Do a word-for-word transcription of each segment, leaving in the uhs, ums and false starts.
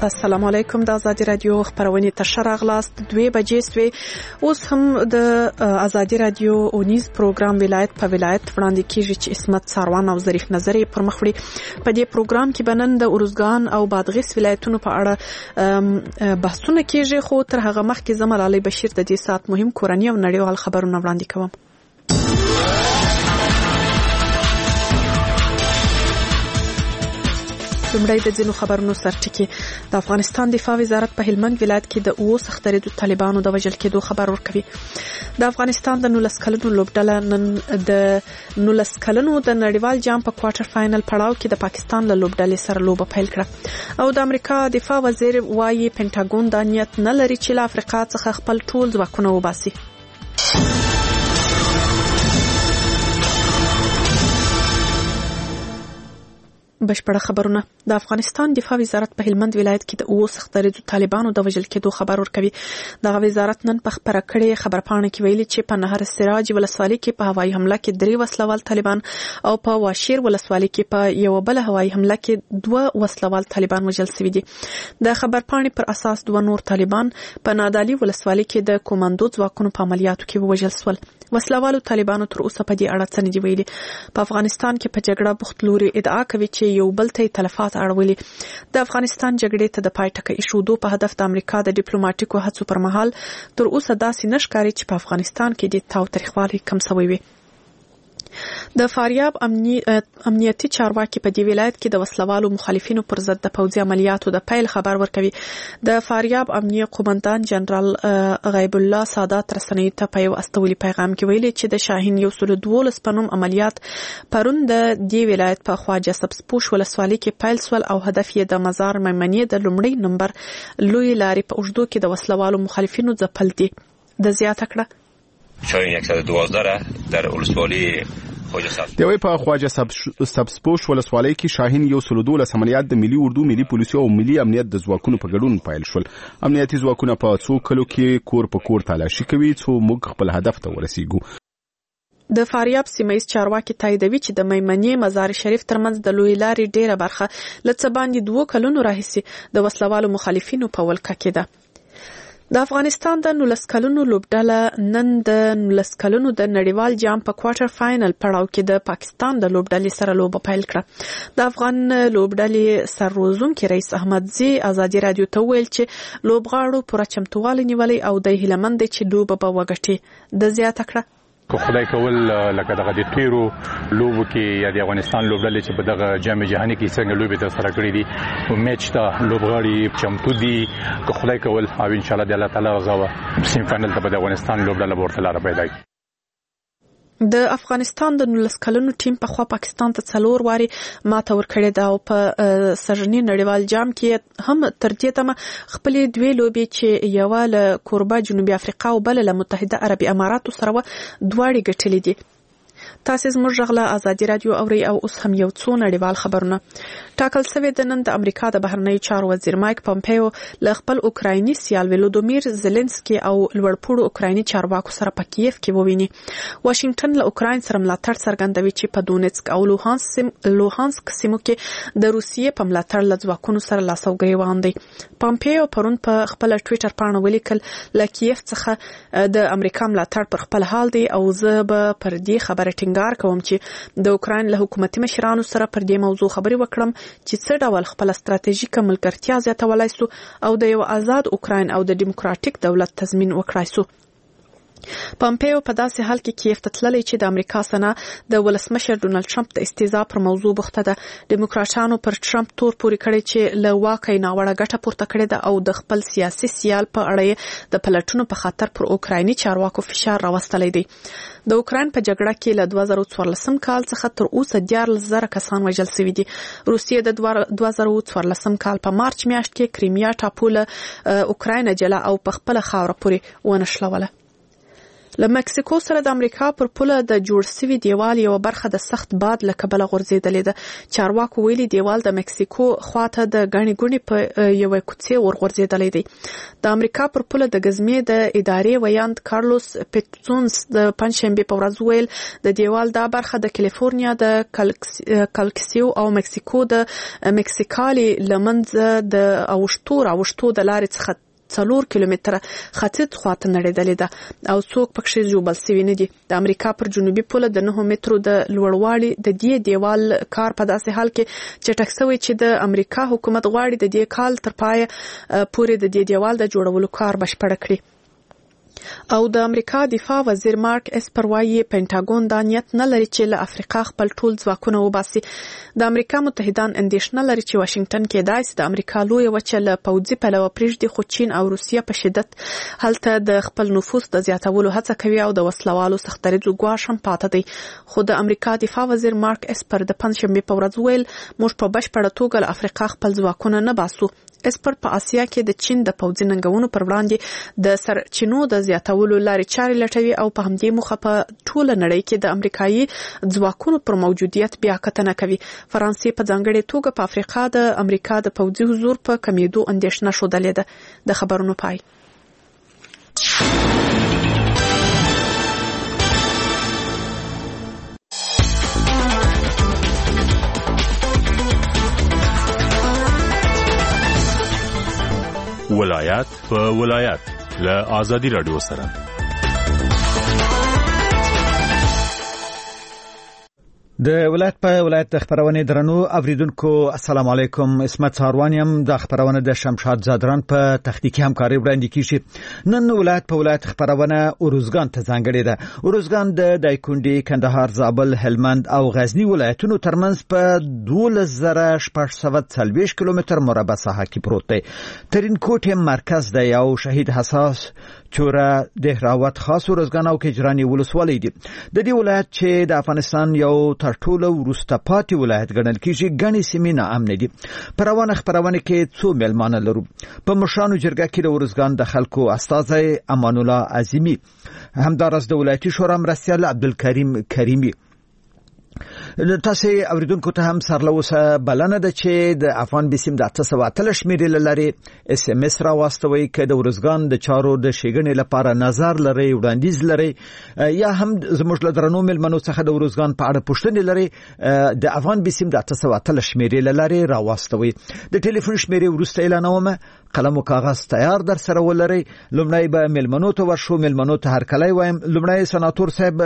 السلام علیکم. د ازادي رادیو خبرونه تر راغلاست دوه بجې سوي. اوس هم د ازادي رادیو اونیز پروګرام ولایت په ولایت وړاندې کیږي چې اسمت ساروان او ظریف نظری پر مخ وړي. په دې پروګرام کې بنن د اورزګان او بادغیس ولایتونو په اړه بحثونه کیږي، خو تر هغه مخکې زمال علي بشیر د دې سات مهم کورنی او نړیوال خبرونه وړاندې کوم. لومړی د ځینو خبرونو سرټکی. د افغانستان دفاع وزارت په هلمند ولایت کې د اوو سختریدو طالبانو د وژل کېدو خبر ورکوي. د افغانستان د نولس کلنو لوبډله نن د نولس کلنو د نړیوال جام په کوارټر فائنل پړاو کې د پاکستان له لوبډلې سره لوبه پیل کړه. او د امریکا دفاع وزیر وايي پینټاګون د نیت نه لري چې له افریقا څخه خپل ټول ځواکونه وباسي. بشپړه خبرونه. د افغانستان دفاع وزارت په هلمند ولایت کې د اوو سختریدو طالبانو د وژل کېدو خبر ورکوي. د وزارت نن په خبره کړې خبرپاڼه کې ویلي چې په نهر سراج ولسوالۍ کې په هوایي حمله کې درې وسلوال طالبان او په واشیر ولسوالۍ کې په یو بل هوایي حمله کې دوه وسلوال طالبان وژل شوي دي. د خبرپاڼې پر اساس دوه نور طالبان په نادالي ولسوالۍ کې د کوماندو ځواکونو په عملیاتو کې وژل شول. وسلوالو طالبانو تر اوسه په دې اړه څه نه دي ویلي. په افغانستان کې په جګړه بوخت لوري ادعا کوي چې یو بل ته تلفات اړولي. د افغانستان جګړې ته د پای ټکی ایښودو په هدف د امریکا د ډیپلوماټیکو هڅو پر مهال تر اوسه داسې نشکاري چې په افغانستان کې د تاوتریخوالي کم شوی وي. د فاریاب امنی امنیتي چارواکي په دې ولایت کې د وسلوالو مخالفینو پر ضد د پوځي عملیاتو د پیل خبر ورکوي. د فاریاب امنیه قومندان جنرال غیب الله سادات رسنۍ ته په یو استولي پیغام کې ویلي چې د شاهین یو سل دولس پنوم عملیات پرون د دې ولایت په خواجه سبزپوش ولسوالۍ کې پیل سول او هدف یې د مزار میمنې د لومړي نمبر لوی لارې په اوږدو کې د وسلوالو مخالفینو ځپل دي. د زیاته کړه شاهین صد و دوازده در ولسوالی دوی په خواجه سبزپوش ولسوالۍ کې شاهین یو سل دولس عملیات د ملي اردو ملي پولیسو او ملي امنیت د ځواکونو په ګډون پیل شول. امنیتي ځواکونه په څو کلو کې کور په کور تلاشي کوي څو موږ خپل هدف ته ورسیږو. د فاریاب سیمایي چارواکي تاییدوي چې د میمنې مزار شریف ترمنځ د لوی لارې ډیره برخه لڅ باندې دوه کلونو راهیسي د وسلوالو مخالفینو په ولکه کې ده. د افغانستان د نولس کلنو لوبډله نن د نولس کلنو د نړیوال جام په کوارټر فائنل پړاو کې د پاکستان د لوبډلې سره لوبه پیل کړه. د افغان لوبډلې سرروزونکي رئیس احمدزي ازادي رادیو ته ویل چې لوبغاړو پوره چمتووالی نیولې او د هیلمند چې لوبه به وګټي. د زیاته کړه کو خدای کول لکه دغه د تیرو لوبو کې یا د افغانستان لوبډلې چې په دغه جام جهاني کې څنګه لوبې تر سره کړې دي او میچ ته لوبغاړي چمتو دي. کو خدای کول او ان شاء الله د الله تعالی رضا سیم فائنل ته د افغانستان لوبډله ورته لاره پیدا کړي. د افغانستان د نولس کلنو ټیم په خوا پاکستان ته څلور واري ماته ورکړې ده او په سرنی نړیوال جام کې هم تر دې تمه خپلې دوی لوبې چې یو له کوربه جنوبي افریقا او بل له متحده عربي اماراتو سره دواړي ګټلې دي. تاسو زموږ غلا ازادي رادیو اوري او اوس هم یو څو نړیوال خبرونه. ټاکل شوی د نن د امریکا د بهرنیو چارو وزیر مایک پامپیو له خپل اوکرایني سیال ولودیمیر زيلنسکي او لوړپوړو اوکرایني چارواکو سره په کیف کې وویني. واشنگټن له اوکراین سره ملاتړ څرګندوي چې په دونیتسک او لوهانسک لوهانسک سیمو کې د روسیې په ملاتړ له ځواکونو سره لاس او ګریوان دي. پامپیو پرون په خپل ټوئیټر باندې ولیکل له کیف څخه د امریکا ملاتړ پر خپل حال دی او زه به پر دې خبره ټینګار کوم چې د اوکراین له حکومتي مشرانو سره پر دې موضوع خبرې وکړم چې څه ډول خپل ستراتیژیکه ملګرتیا زیاتولای سو او د یو آزاد اوکراین او د دیموکراتیک دولت تضمین وکړای سو. پامپیو په داسې حال کې کیف ته تللی چې د امریکا سنا د ولسمشر ډونالد ټرمپ د استیضا پر موضوع بوخته ده. دیموکراټانو پر ټرمپ تور پوري کړی چې له واکه ناوړه ګټه پورته کړې ده او د خپل سیاسي سیال په اړه د پلټونو په خاطر پر اوکرایني چارواکو فشار راوستلی دی. د اوکراین په جګړه کې له دوه زره څوارلسم کال څخه تر اوسه دیارلس زره کسان وژل شوي دي. روسیې د دوه زره څوارلسم کال په مارچ میاشت کې کریمیا ټاپو له اوکراین جلا او په خپل خاوره پورې ونښلوله. له مکسیکو سره د امریکا پر پوله د جوړ شوي دیوال یو برخه د سخت باد له کبله غورځېدلې ده. چارواکو ویلي دیوال د مکسیکو خواته د غني ګونی په یو کوڅې ورغورځېدلې دی. د امریکا پر پوله د غزمې د ادارې ویاند کارلوس پیټسونز د پنځشنبه په ورځ ویل د دیوال دا برخه د کالیفورنیا د کالکسیو او مکسیکو د مکسیکالي لمنځ د اوشتو راوشتو د لارې څخه څلور کیلومتره ختیځ خواته نړیدلې ده او څوک پکې ژوبل شوي نه دي. د امریکا پر جنوبي پوله د نهه مترو د لوړوالي د دې دیوال کار په داسې حال کې چټک شوی چې د امریکا حکومت غواړي د دې کال تر پای پورې د دې دیوال د جوړولو کار بشپړ کړي. او د امریکا دفاع وزیر مارک اسپر وايي پینټاګون دا نیت نه لري چې له افریقا خپل ټول ځواکونه وباسي. د امریکا متحدان اندېښنه لري چې واشنگټن کې داسې د امریکا لوی وچه له پوځي پلوه پرېږدي، خو چین او روسیه په شدت هلته د خپل نفوذ د زیاتولو هڅه کوي او د وسلوالو سختدریځو ګواښ هم پاتې دی. خو د امریکا دفاع وزیر مارک اسپر د پنځشنبه په ورځ ویل موږ په بشپړه توګه له افریقا خپل ځواکونه نه باسو. اسپر په اسیا کې د چین د پوځي ننګونو پر وړاندې د سرچینو د زیاتولو لارې چارې لټوي او په همدې موخه په ټوله نړۍ کې د امریکایي ځواکونو پر موجودیت بیا کتنه کوي. فرانسې په ځانګړې توګه په افریقا د امریکا د پوځي حضور په کمیدو اندېښنه شودلې ده. د خبرونو پای. ولایت په ولایت له آزادی رادیو سره. د ولایت په ولایت د خبرونه درنو اوریدونکو السلام علیکم. اسمت ساروانیم د خبرونه د شمشاد زادران په تخنیکی همکاري وړاندې کیږي. نن ولایت په ولایت خبرونه اروزګان ته ځانګړې ده. اروزګان د دایکندي، کندهار، زابل، هلمند او غزنی ولایتونو ترمنځ په دولس زره شپږ سوه څلوېښت کیلومتر مربع ساحه کې پروت دی. ترینکوټ مرکز دی او شهید حساس چوره دهراوت خاص اروزګان او کجرانی ولسوالۍ دي. د دې ولایت چې د افغانستان یو تر ټولو وروسته پاتې ولایت ګڼل کېږي، ګڼې سیمې ناامنې دي. په روانه خبرونه کې څو میلمانه لرو. په مشرانو جرګه کې د اروزګان د خلکو استازی امان الله عظیمی، همدارس د ولایتي شورا مرستیال عبدالکریم کریمی. تاسو اوریدونکو ته هم سرلوسه بلنه ده چې د افغان بسیم د اته سوه اتلس شمیرې لري اس ام اس را واستوي که د اروزګان د چارو د شګنې لپاره نظر لري، وړاندیز لري، یا هم زموږ له درنو ملمنو څخه د اروزګان په اړه پوښتنې لري، د افغان بسیم د اته سوه اتلس شمیرې لري را واستوي. د ټلیفون شمیرې وروسته اعلانومه، قلم او کاغذ تیار در سره ولري. لومړی به ملمنو ته ورشو، ملمنو ته هرکلی وایم. لومړی سناتور صاحب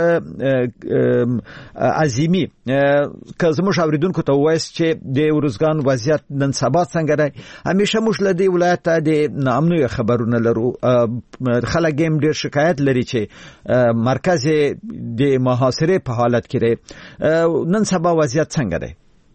عظیمی، که زموږ اوریدونکو ته وایست چې د اروزګان وضعیت نن سبا څنګه دی؟ همیشه موږ له دې ولایت د ناامنیو خبرونه لرو. خلک هم ډېر شکایت لري چې مرکز د محاصرې په حالت کې دی. نن سبا وضعیت څنګه دی؟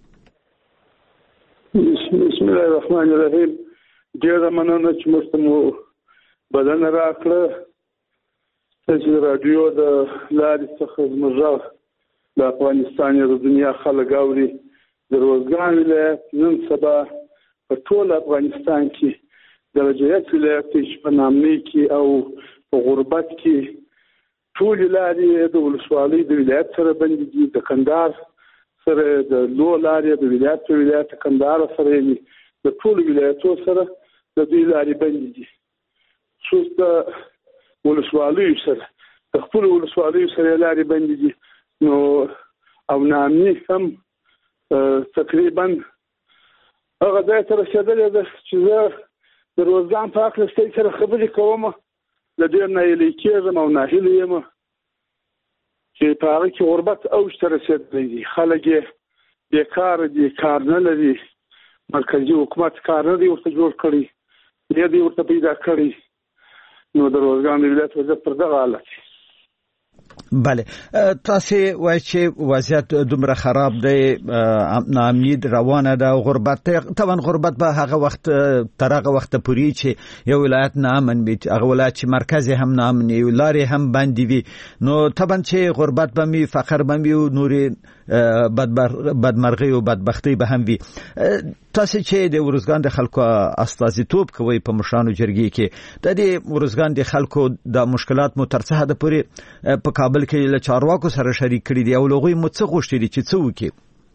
بسم الله الرحمن الرحیم. ډېره مننه چې موږ ته مو بلنه راکړه چې راډیو د لارې څخه زموږ غږ د افغانستان یا د دنیا خلک اوري. د اروزګان ولایت نن سبا په ټول افغانستان کې درجه یک ولایت چې په نامنۍ کې او په غربت کې ټولې لارې د ولسوالۍ د ولایت سره بندې دي. د کندهار سره د لو لارې د ولایت په ولایت کندهار سره یې د ټولو ولایتو سره د دوی لارې بندې دي. خصوص د ولسوالیو سره د خپلو ولسوالیو سره لارې بندې دي. نو او نامني هم تقریبا هغه ځای ته رسېدلې ده چې زه د اروزګان په هکله ستاسو سره خبرې کوم، له ډېر ناهیلي کېږم او ناهیلی یم چې په هغه کې غربت اوج ته رسېدلی دي. خلک یې بېکاره دي، کار نه لري. مرکزي حکومت کار نه دی ورته جوړ کړی، نه دی ورته پیدا کړی. نو د اروزګان د ولایت وضعیت پر دغه حالت. بله، تاسو وایئ چې وضعیت دومره خراب دی، ناامني روانه ده، غربت. طبعا غربت به هغه وخت تر هغه وخت پورې چې یو ولایت ناامن وي، هغه ولایت چې مرکز هم ناامن وي، لارې هم بندې وي، نو طبعا چې غربت به وي، فقر به وي او نورې بدمرغي او بدبختی به هم وي. تاسو چې د ورزګان د خلکو استازیتوب کوي په مشرانو جرګې کې د دې ورزګان د خلکو د مشکلات مو تر څه حد پورې په کابل کې له چارواکو سره شریک کړي دي او لغوی مو څه غوښتي دي چې څه وکړي؟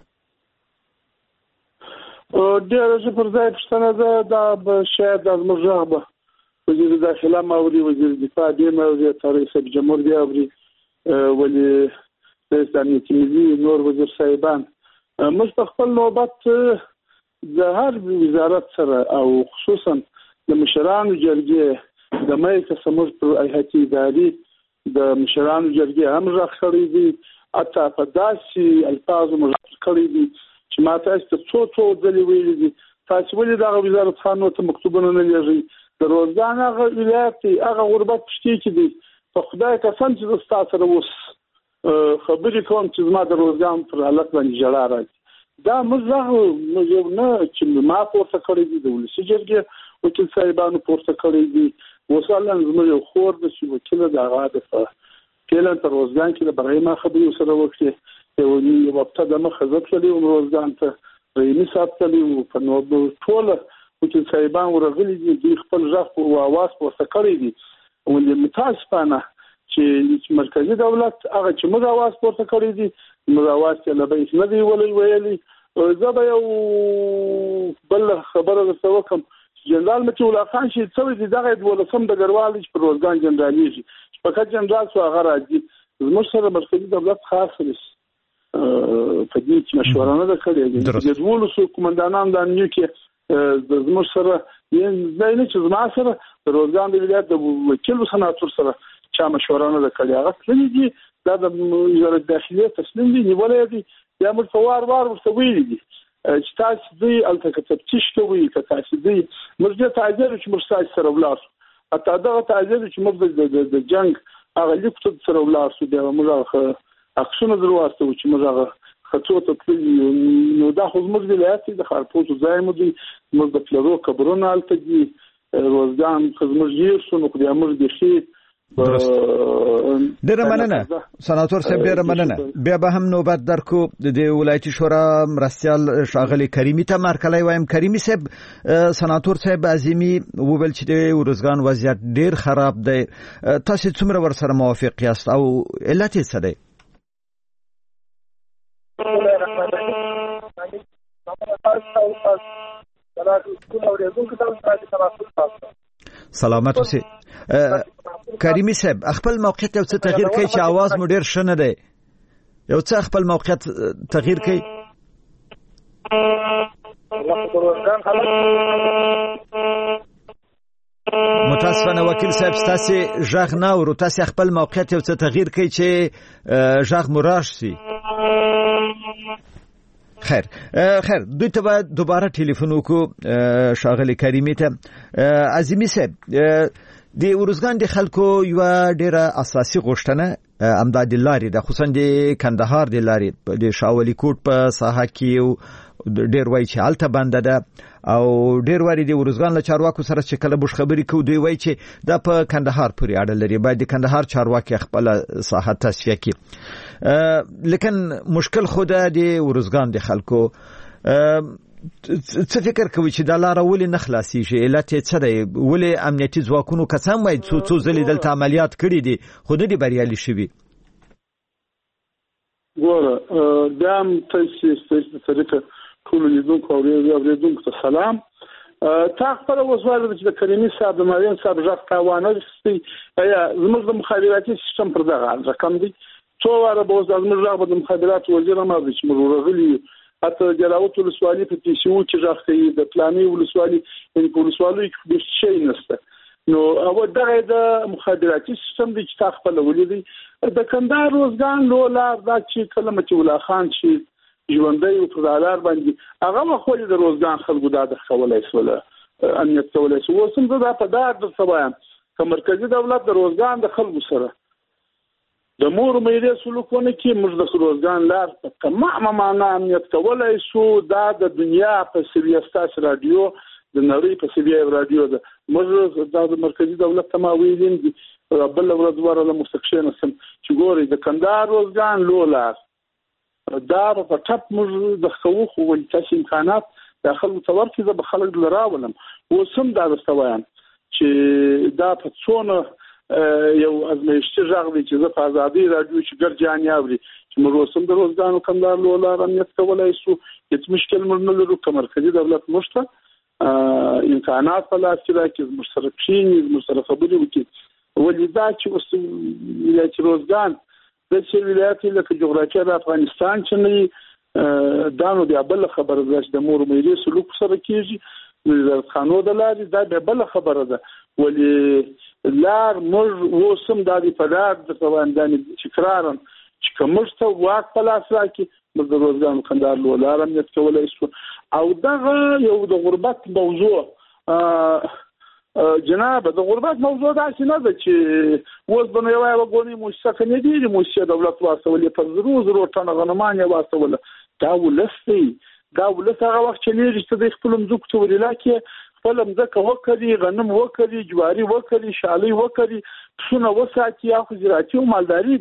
ډېر څه پر ځای پښتنه ده دا شاید از مجربه وزیر داخله ماوري وزیر دفاع دی ماوري رئیس جمهور دی ماوري ولی رئیس امنیت ملي نور وزیر صاحبان موږ په خپل نوبت د هر وزارت سره او خصوصا د مشرانو جرګې د مېک سمور پر هيئتي اداري د مشرانو جرګې هم راخړې دي اته په داسې الفاظ مشکل کړې دي چې ما تاسو ته څو څو ځلې ویلي دي تاسو ولې دا وزارت خانو ته مکتوبونه نه لېږئ د روزګان هغه ولایت هغه غربت پښتي کې دي په خدای قسم چې تاسو سره اوس خبرې کوم چې زما د روزګان پر حالت باندې جړا راځي دا مزه یو نه چې ما پورته کړی دي د ولسی جرګې وکیل صاحبانو پورته کړی دي وصالن زموږ یو خور د چې وکیل د هغه د فعلا تر روزګان کې د برای ما خبرې سره وکړي یو یو وخت مخه ځکلې او روزګان ته رئیس صاحب ته په نو ټول وکیل صاحبان ورغلي دي د خپل ځخ او आवाज پورته کړی دي ولې متاسفانه چې مرکزی دولت هغه چې موږ आवाज پورته کړی دي موږ आवाज ته لبیس نه دی ویلي ویلي زه به یو بل خبره درته وکم جنرال متي الله خان چې څو دي دغه ولسم د ګروال چې په روزګان جنرالي شي فقط جنرال سو هغه راځي زموږ سره مرکزی دولت خاص لري په دې چې مشوره نه کړې دي د ولسو قومندانان د نیو کې د زموږ سره یې نه چې زما سره د روزګان د ولایت د وکیل سناتور سره چا مشوره نه کړې هغه څه دي دا د وزارت داخلي تسلیم دي نیولې دي یا موږ فوار وار ورته ویلي دي چې تاسو دې الته تفتیش کوي که تاسو دې موږ دې تعذير چې موږ تاسو سره ولاړ اته دا تعذير چې موږ د جنگ هغه لیکت سره ولاړ سو بیا موږ اکشن دروازه چې موږ خطوط تللی نو دا خو موږ ولایت د خارپوت ځای مو دي موږ د پلرو قبرونه الته دي روزګان خدمت یې شو نو د امر دي شي ډیره مننه سناتور صاحب ډیره مننه بیا به هم نوبت درکو د ولایتي شورا مرستيال شاغلي کریمي ته مرکلای وایم کریمي صاحب سناتور صاحب عظیمی وویل چې د ورزګان وضعیت ډیر خراب دی تاسو څومره ور سره موافق یاست او علت یې څه دی؟ سلامت اوسئ کریمي صاحب خپل موقعیت یو څه تغییر کوي چې आवाज مو ډیر شنه دی یو څه خپل موقعیت تغییر کوي متاسفانه وکیل صاحب تاسو ژغ نه ورو تاسو خپل موقعیت یو څه تغییر کوي چې ژغ مراش شي خیر خیر دوی ته دوباره ټلیفون وکړو شاغلی کریمي ته عظیمی صاحب د ورزګان د خلکو یو ډیره اساسي غوښتنه امداد لاري د خصوصا د کندهار د لاري د شاولي کوټ په ساحه کې ډیر وای چې الته بند ده او ډیر وری د ورزګان له چارواکو سره چې کله بوش خبري کوي دوی وای چې د په کندهار پورې اړه لري باید د کندهار چارواکي خپل ساحه تصفیه کړي لیکن مشکل خود د ورزګان د خلکو څه فکر کوي چې د لار ولې نه خلاصي شي علت څه دی ولې امنیتي ځواکونو قسم وای څو څو ځلې دلته عملیات کړي دي خو د دې بریالي شوي ګوره دام تاسو ستاسو طریقه ټول لیدونکو او اوریدونکو ته سلام تا خپل وسوال چې د کریمي صاحب د مارین صاحب ځخ تاوانه سي یا زموږ د مخابراتي سیستم پر دغه رقم دي څو واره به زموږ د مخابرات وزیر ما د چې مرورغلي اته جلاوت ولسوالي په پی سی او کې راځي د پلاني ولسوالي ان په ولسوالي کې د شي نسته نو او دغه د مخابراتي سیستم د چې خپل ولیدي د کندهار روزګان لولار دا چې کلمه چې ولا خان چې ژوندۍ او فدالار باندې هغه خو د روزګان خلکو دا د خولای سره امنیت کولای شو وسم دا په دا د سبا که مرکزی دولت د روزګان د خلکو سره د مور مېده سلوکونه کې موږ د روزګان لار په تمامه معنا امنیت کولای شو دا د دنیا په سریاستاس رادیو د نړۍ په سریاست رادیو د موږ د مرکزی دولت ته ما ویلین دي بل ورځ ورله مستقشن سم چې ګوري د کندهار روزګان لولار دا په ټپ موږ د خو خو ول تاسو امکانات دا خلکو ته ورکړي زه به خلک لراولم. اوس هم دا درته وایم چې دا په څونه یو ازمایښتي غږ دی چې زه په ازادي راډیو چې ګرجاني اوري چې موږ اوس هم د روزګانو کمدار له لارې امنیت کولی شو، هېڅ مشکل موږ نه لرو. که مرکزي دولت موږ ته امکانات په لاس کې راکړي، زموږ سره کښېني، زموږ سره خبرې وکړي. ولې دا چې اوس ولایت روزګان داسې ولایت لکه جغرافیه د افغانستان چې نه وي، دا نو بیا بله خبره ده چې د مور میرې سلوک سره کېږي د وزارتخانو د لارې، دا بیا بله خبره ده. ولې لار موږ اوس هم دا د په لار درته وایم دا تکرارا چې که موږ ته واک په لاس راکړي موږ د روزګان کندهار له لارې امنیت کولی شو. او دغه یو د غربت موضوع جناب، د غربت موضوع داسې نه ده چې اوس به نو یوه یوه ګونې مؤسسه که نه دي مؤسسې دولت واستولې پر زرو زرو ټنه غنمان یې واستوله. دا ولس دی، دا ولس هغه وخت چلېږي چې د خپلو مځکو ته ورېلا کې خپله مځکه وکري، غنم وکري، جواري وکري، شالۍ وکري، پسونه وساتي، یا خو زراعتي او مالداري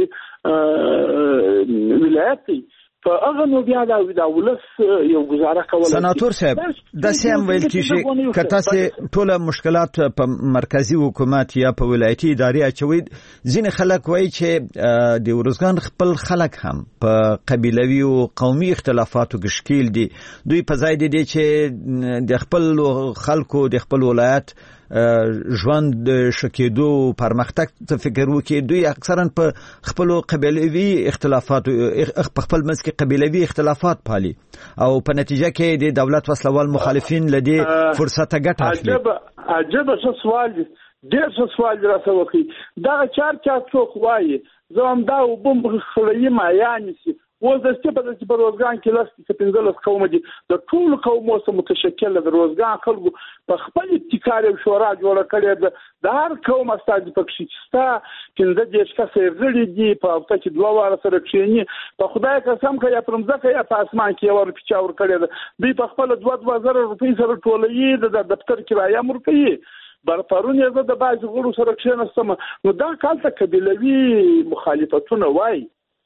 ولایت دی. په هغه نو بیا دا ولس یو گزاره کوله. سناتور صاحب داسې هم ویل کېږي که تاسې ټوله مشکلات په مرکزي حکومت یا په ولایتي ادارې اچوئ، ځینې خلک وایي چې د ارزګان خپل خلک هم په قبیلوي او قومي اختلافاتو کې ښکېل دي. دوی په ځای دي چې د خپل خلکو د خپل ولایت ژوند ښه کېدو پرمختګ ته فکر وکړي. دوی اکثرا په خپلو قبیلوي اختلافاتو په خپل منځ کې قبیلوي اختلافات پالي او په نتیجه کې د دولت وسلوال مخالفین له دې فرصته ګټه اخلي. عجب عجب څه سوال دی، ډېر څه سوال دی راته وکړي. دغه چار چا څوک وایي زه هم دا اوبه خولوي مایا نیسي. اوس د سپه د په روزګان کې لاس کې پنځلس قوم دي، د ټول قومو سره متشکل د روزګان خلکو په خپل ابتکار او شورا جوړه کړې ده. د هر قوم استازي پکې شته، پنځه دېرش کسه غړي دي، په هفته کې دوه واره سره کښېني. په خدای قسم که یا پر مځکه یا په اسمان کې یوه روپۍ ور کړې ده. دوی په خپله دوه دوه زره روپۍ سره ټولوي، د دفتر کرایه هم ورکوي. بر پرون یې زه د بعضې غړو سره کښېنستم، نو دا کال ته قبیلوي مخالفتونه وایي.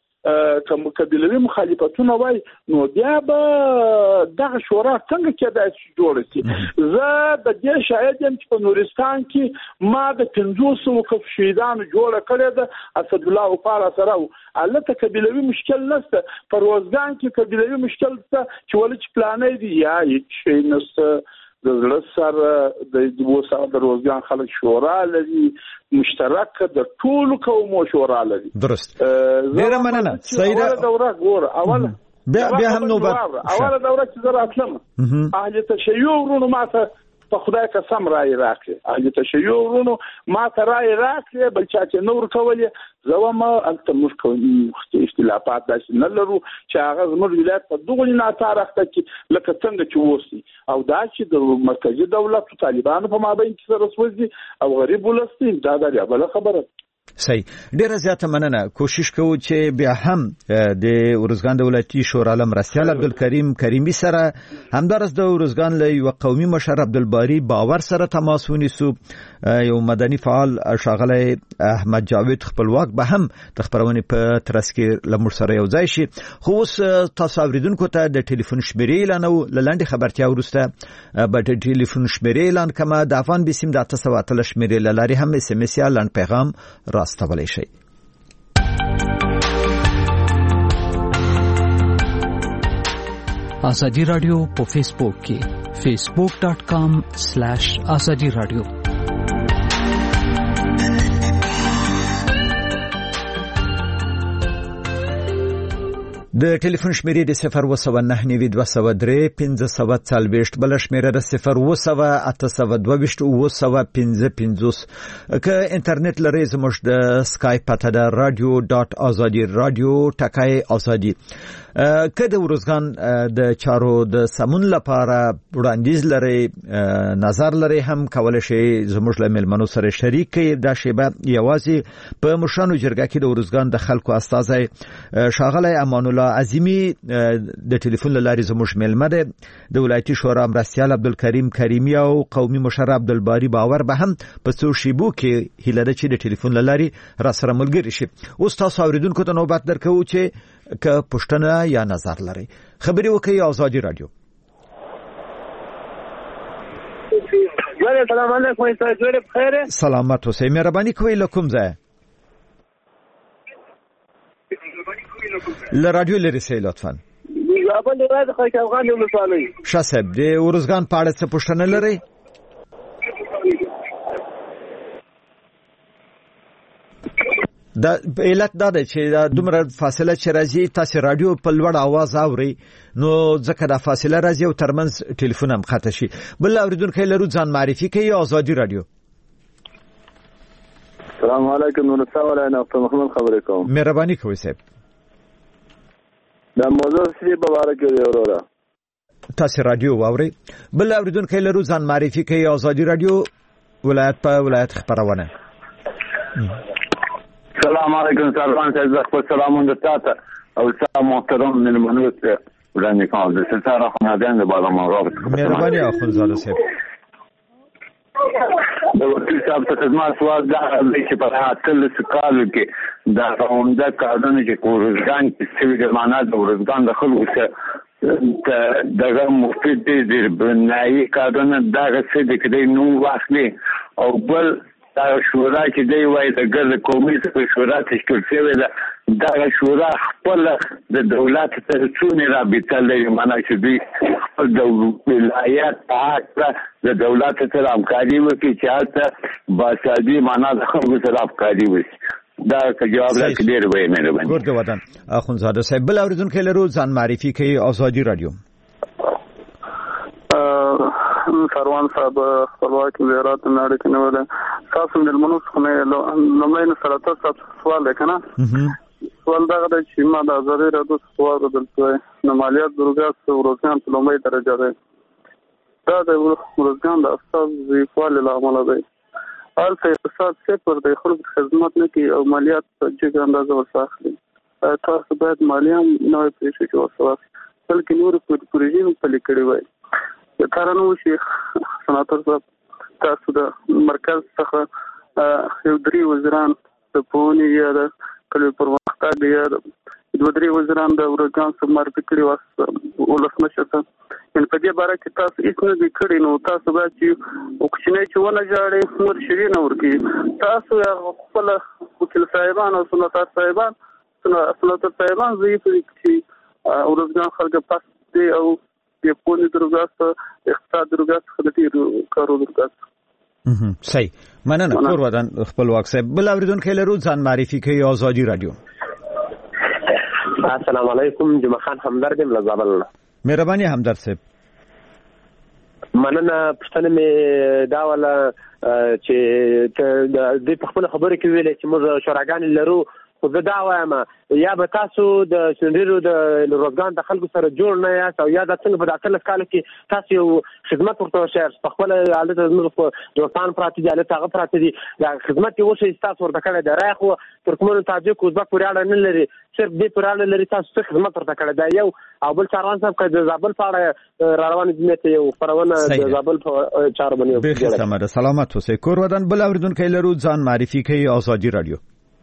که قبیلوي مخالفتونه وای نو بیا به دغه شورا څنګه کېدای شي جوړه شي. زه د دې شاهد یم چې په نورستان کې ما د پنځوس سوو کف شهیدانو جوړه کړې ده اسد الله وفاره سره. هلته قبیلوي مشکل نشته، په روزګان کې قبیلوي مشکل شته چې ولې چې پلانې دي یا هېڅ شی نشته. د زړه سره د اوس د روزګان خلک شورا لري، مشترک د ټولو قومو شورا لري. درست، ډېره مننه. اوله دوره ګوره، اوله بیا بیا هم نوبت اوله دوره چې زه راتلم اهل تشیع ورونو ماته په خدای قسم رای راکړي، اهل تشیع ورونو ماته رای راکړي، بل چا چې نور کولې زه وایم هلته موږ اختلافات داسې نه لرو چې هغه زموږ ولایت په دغه ناڅار اخته کې لکه څنګه چې اوسي، او دا چې د مرکزي دولت او طالبانو په مابین کې سره سوځي او غریب ولس دی، دا دا بله خبره. صحیح، ډیره زیاته مننه. کوشش کوو چې بیا هم د ارزګان د ولایتي شورا له مرستیال عبدالکریم کریمي سره همدارس د ارزګان له یو قومي مشر عبدالباری باور سره تماس ونیسو. یو مدني فعال ښاغلی احمد جاوید خپلواک به هم د خپرونې په ترڅ کې له موږ سره یو ځای شي. خو اوس تاسو اوریدونکو ته د ټلیفون شمیرې اعلانو. له لنډې خبرتیا وروسته به د ټلیفون شمیرې اعلان کړم. د افغان بسیم د اته سوه اتلس شمیرې له لارې هم اس ام اس یا لنډ پیغام راستولی شئ. آزادی رادیو په فیسبوک کې facebook dot com slash azadi radio. د ټلیفون شمیرې د صفر اوه سوه نهه نوي دوه سوه درې پنځه سوه څلوېښت، بله شمیره د صفر اوه سوه اته سوه دوه ویشت اوه سوه پنځه پنځوس. که انټرنیټ لرئ زموږ د سکایپ پته ده رادیو ډاټ ازادي رادیو ټکی ازادي. که د ورزګان د چارو د سمون لپاره وړاندیز لرئ، نظر لرئ، هم کولی شئ زموږ له مېلمنو سره شریک کړئ. دا شیبه یوازې په مشرانو جرګه کې د ورزګان د خلکو استازی ښاغلی امان الله عظیمی د ټلیفون له لارې زموږ مېلمه دی. د ولایتي شورا مرستیال عبدالکریم کریمي او قومي مشر عبدالباری باور به هم په څو شیبو کې هیله ده چې د ټلیفون له لارې را سره ملګري شي. اوس تاسو اوریدونکو ته نوبت درکوو چې که پوښتنه یا نظر لرئ خبرې وکړئ. ازادي رادیو. جوړه سلام علیکم تاسو جوړه بخیر سلامت اوسئ مهرباني کوئ لکم ځای ل رادیو لري سي لطفا یابل راځه خو افغان یو مسالې شاسب د ورزګان پاړه څه پوښتنه لري دا علت دا ده چې دا دومره فاصله چې راځي تاسو رادیو په لوړ आवाज اوري نو ځکه دا فاصله راځي او ترمنځ ټلیفون هم خطا شي بل اوریدونکو لرو ځان معرفي کوي آزادي رادیو السلام علیکم نور څاوله نه محمد خبرې کوم مهرباني کوئ صاحب دا موضوع سی مبارک دی اورورا تاسو رادیو واوري بل اوریدونکو لرو ځان معرفي کوي آزادي رادیو ولایت په ولایت خبرونه السلام علیکم سلام علیکم سلام علیکم او سلام محترم من منوت ورانی کوم د ستاره خنادان د بالا مغرب مهرباني اخون زاده صاحب د وکیل صاحب ته خدمت سوال دا چې په حاصل سکالو کې دا عمده قانون چې کورزګان کې سوي د معنا د ورزګان د خلکو څخه دغه مفید دي بنایي قانون دا څه د کډې نو واخلي او بل دا شورا چې دی وای د ګرد قومي شورا تشکیل شوی ده دا شورا خپل د دولت سره څونه رابطه لري معنا چې دوی خپل د ولایت په د دولت سره همکاري وکړي چې هلته باسادي معنا د خلکو سره همکاري وکړي دا جواب راکړي ډېر وای مهرباني ګور د وطن اخونزاده صاحب بل اوریدونکو لرو ځان معرفي کوي آزادي رادیو سروان صاحب خپلواک زیارت نړۍ کې نو ده تاسو د منوس خو نه لمړی نه سره تاسو سوال وکنه سوال دا غواړي چې ما د آزادي رادیو سوال ودلته نو مالیات درګاس ورځان په لومړی درجه ده دا د ورځان د اساس ځوال لامل دی البته اقتصاد صفر د خلکو خدمت نه کوي او مالیات په جګ اندازه ورساخلي تاسو باید مالیات نوې پیسې کې ورساخلي بلکې نور پروژې په لیکړې وای د کارونو شیخ سناتور صاحب تاسو د مرکز څخه یو درې وزیران د پونی یا د کلي پرمختګ یا د دوه درې وزیران د ورګان سره مرکه کړی واس ولسمشر ته ان په دې باره کې تاسو هیڅ نه کړی نو تاسو باید چې وکښنه چې ونه جاړي مور شری نه ورکی تاسو خپل وکیل صاحبان او سناتور صاحبان سناتور صاحبان زی په چې ورګان خلک پاس دی او د پونی درګاست اقتصاد درګاست خدای کارو درګاست صحیح مننه کور ودان خپل واک صاحب بل اوریدونکو لرو ځان معرفي کوي آزادي رادیو السلام علیکم جمعه خان همدرد ملزابل مهرباني همدرد صاحب مننه پښتنه می دا ولا چې د خپل خبرې کې ویلې چې موږ شوراګان لرو خو زه دا وایم یا به تاسو د سندرو د روزګان د خلکو سره جوړ نه یاست او یا د څنګه په داخله کال کې تاسو یو خدمت ورته شیر په خپل حالت موږ جوړتان پراتی دي حالت هغه پراتی دي دا خدمت یو شي تاسو ورته کړی دی راخو ترکمن تاجک اوزبک پورې نه لري صرف دې پورې لري تاسو خدمت ورته کړی دی یو او بل څاروان صاحب کړه زابل پاړه روان دي ته یو پرونه د زابل چار باندې به سمره سلامت اوسئ کور ودان بل اوریدونکو لرو ځان معرفي کوي آزادي رادیو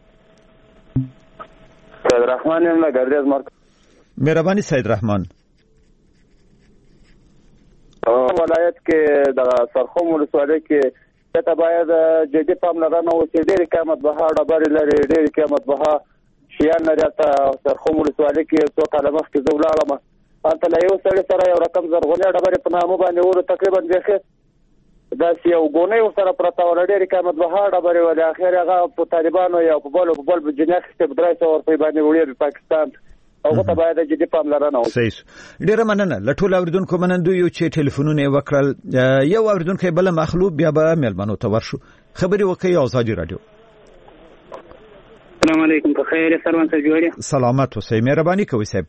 سید رحمان یم له ګردیز مارک مهرباني سید رحمان ولایت کې د سرخوم ولسوالۍ کې ته باید جدي پاملرنه وشي ډېر قیمت بها ډبرې لري ډېر قیمت بها شیان لري ته سرخوم ولسوالۍ کې څو کاله مخکې زه ولاړم هلته له یو سړي سره یو رقم زرغونې ډبرې په نامه باندې ور تقریبا ځکه دا یو غونې سره پرتا ول ډېر قیمت بها ډبرې ول اخر هغه په طالبانو یا په بل په بل جناح کې بدرای څو ور په باندې وړي پاکستان او ته باید جدي پاملرنه وکړي صحیح ډیره مننه لټول اوریدونکو منندو یو چې ټلیفونونه وکړل یو اوریدونکو بل مخلوب بیا به ملمنو ته ورشو خبري وکي آزادي رادیو السلام علیکم په خیر سروان صاحب جوړه سلامت اوسئ مهرباني کوئ صاحب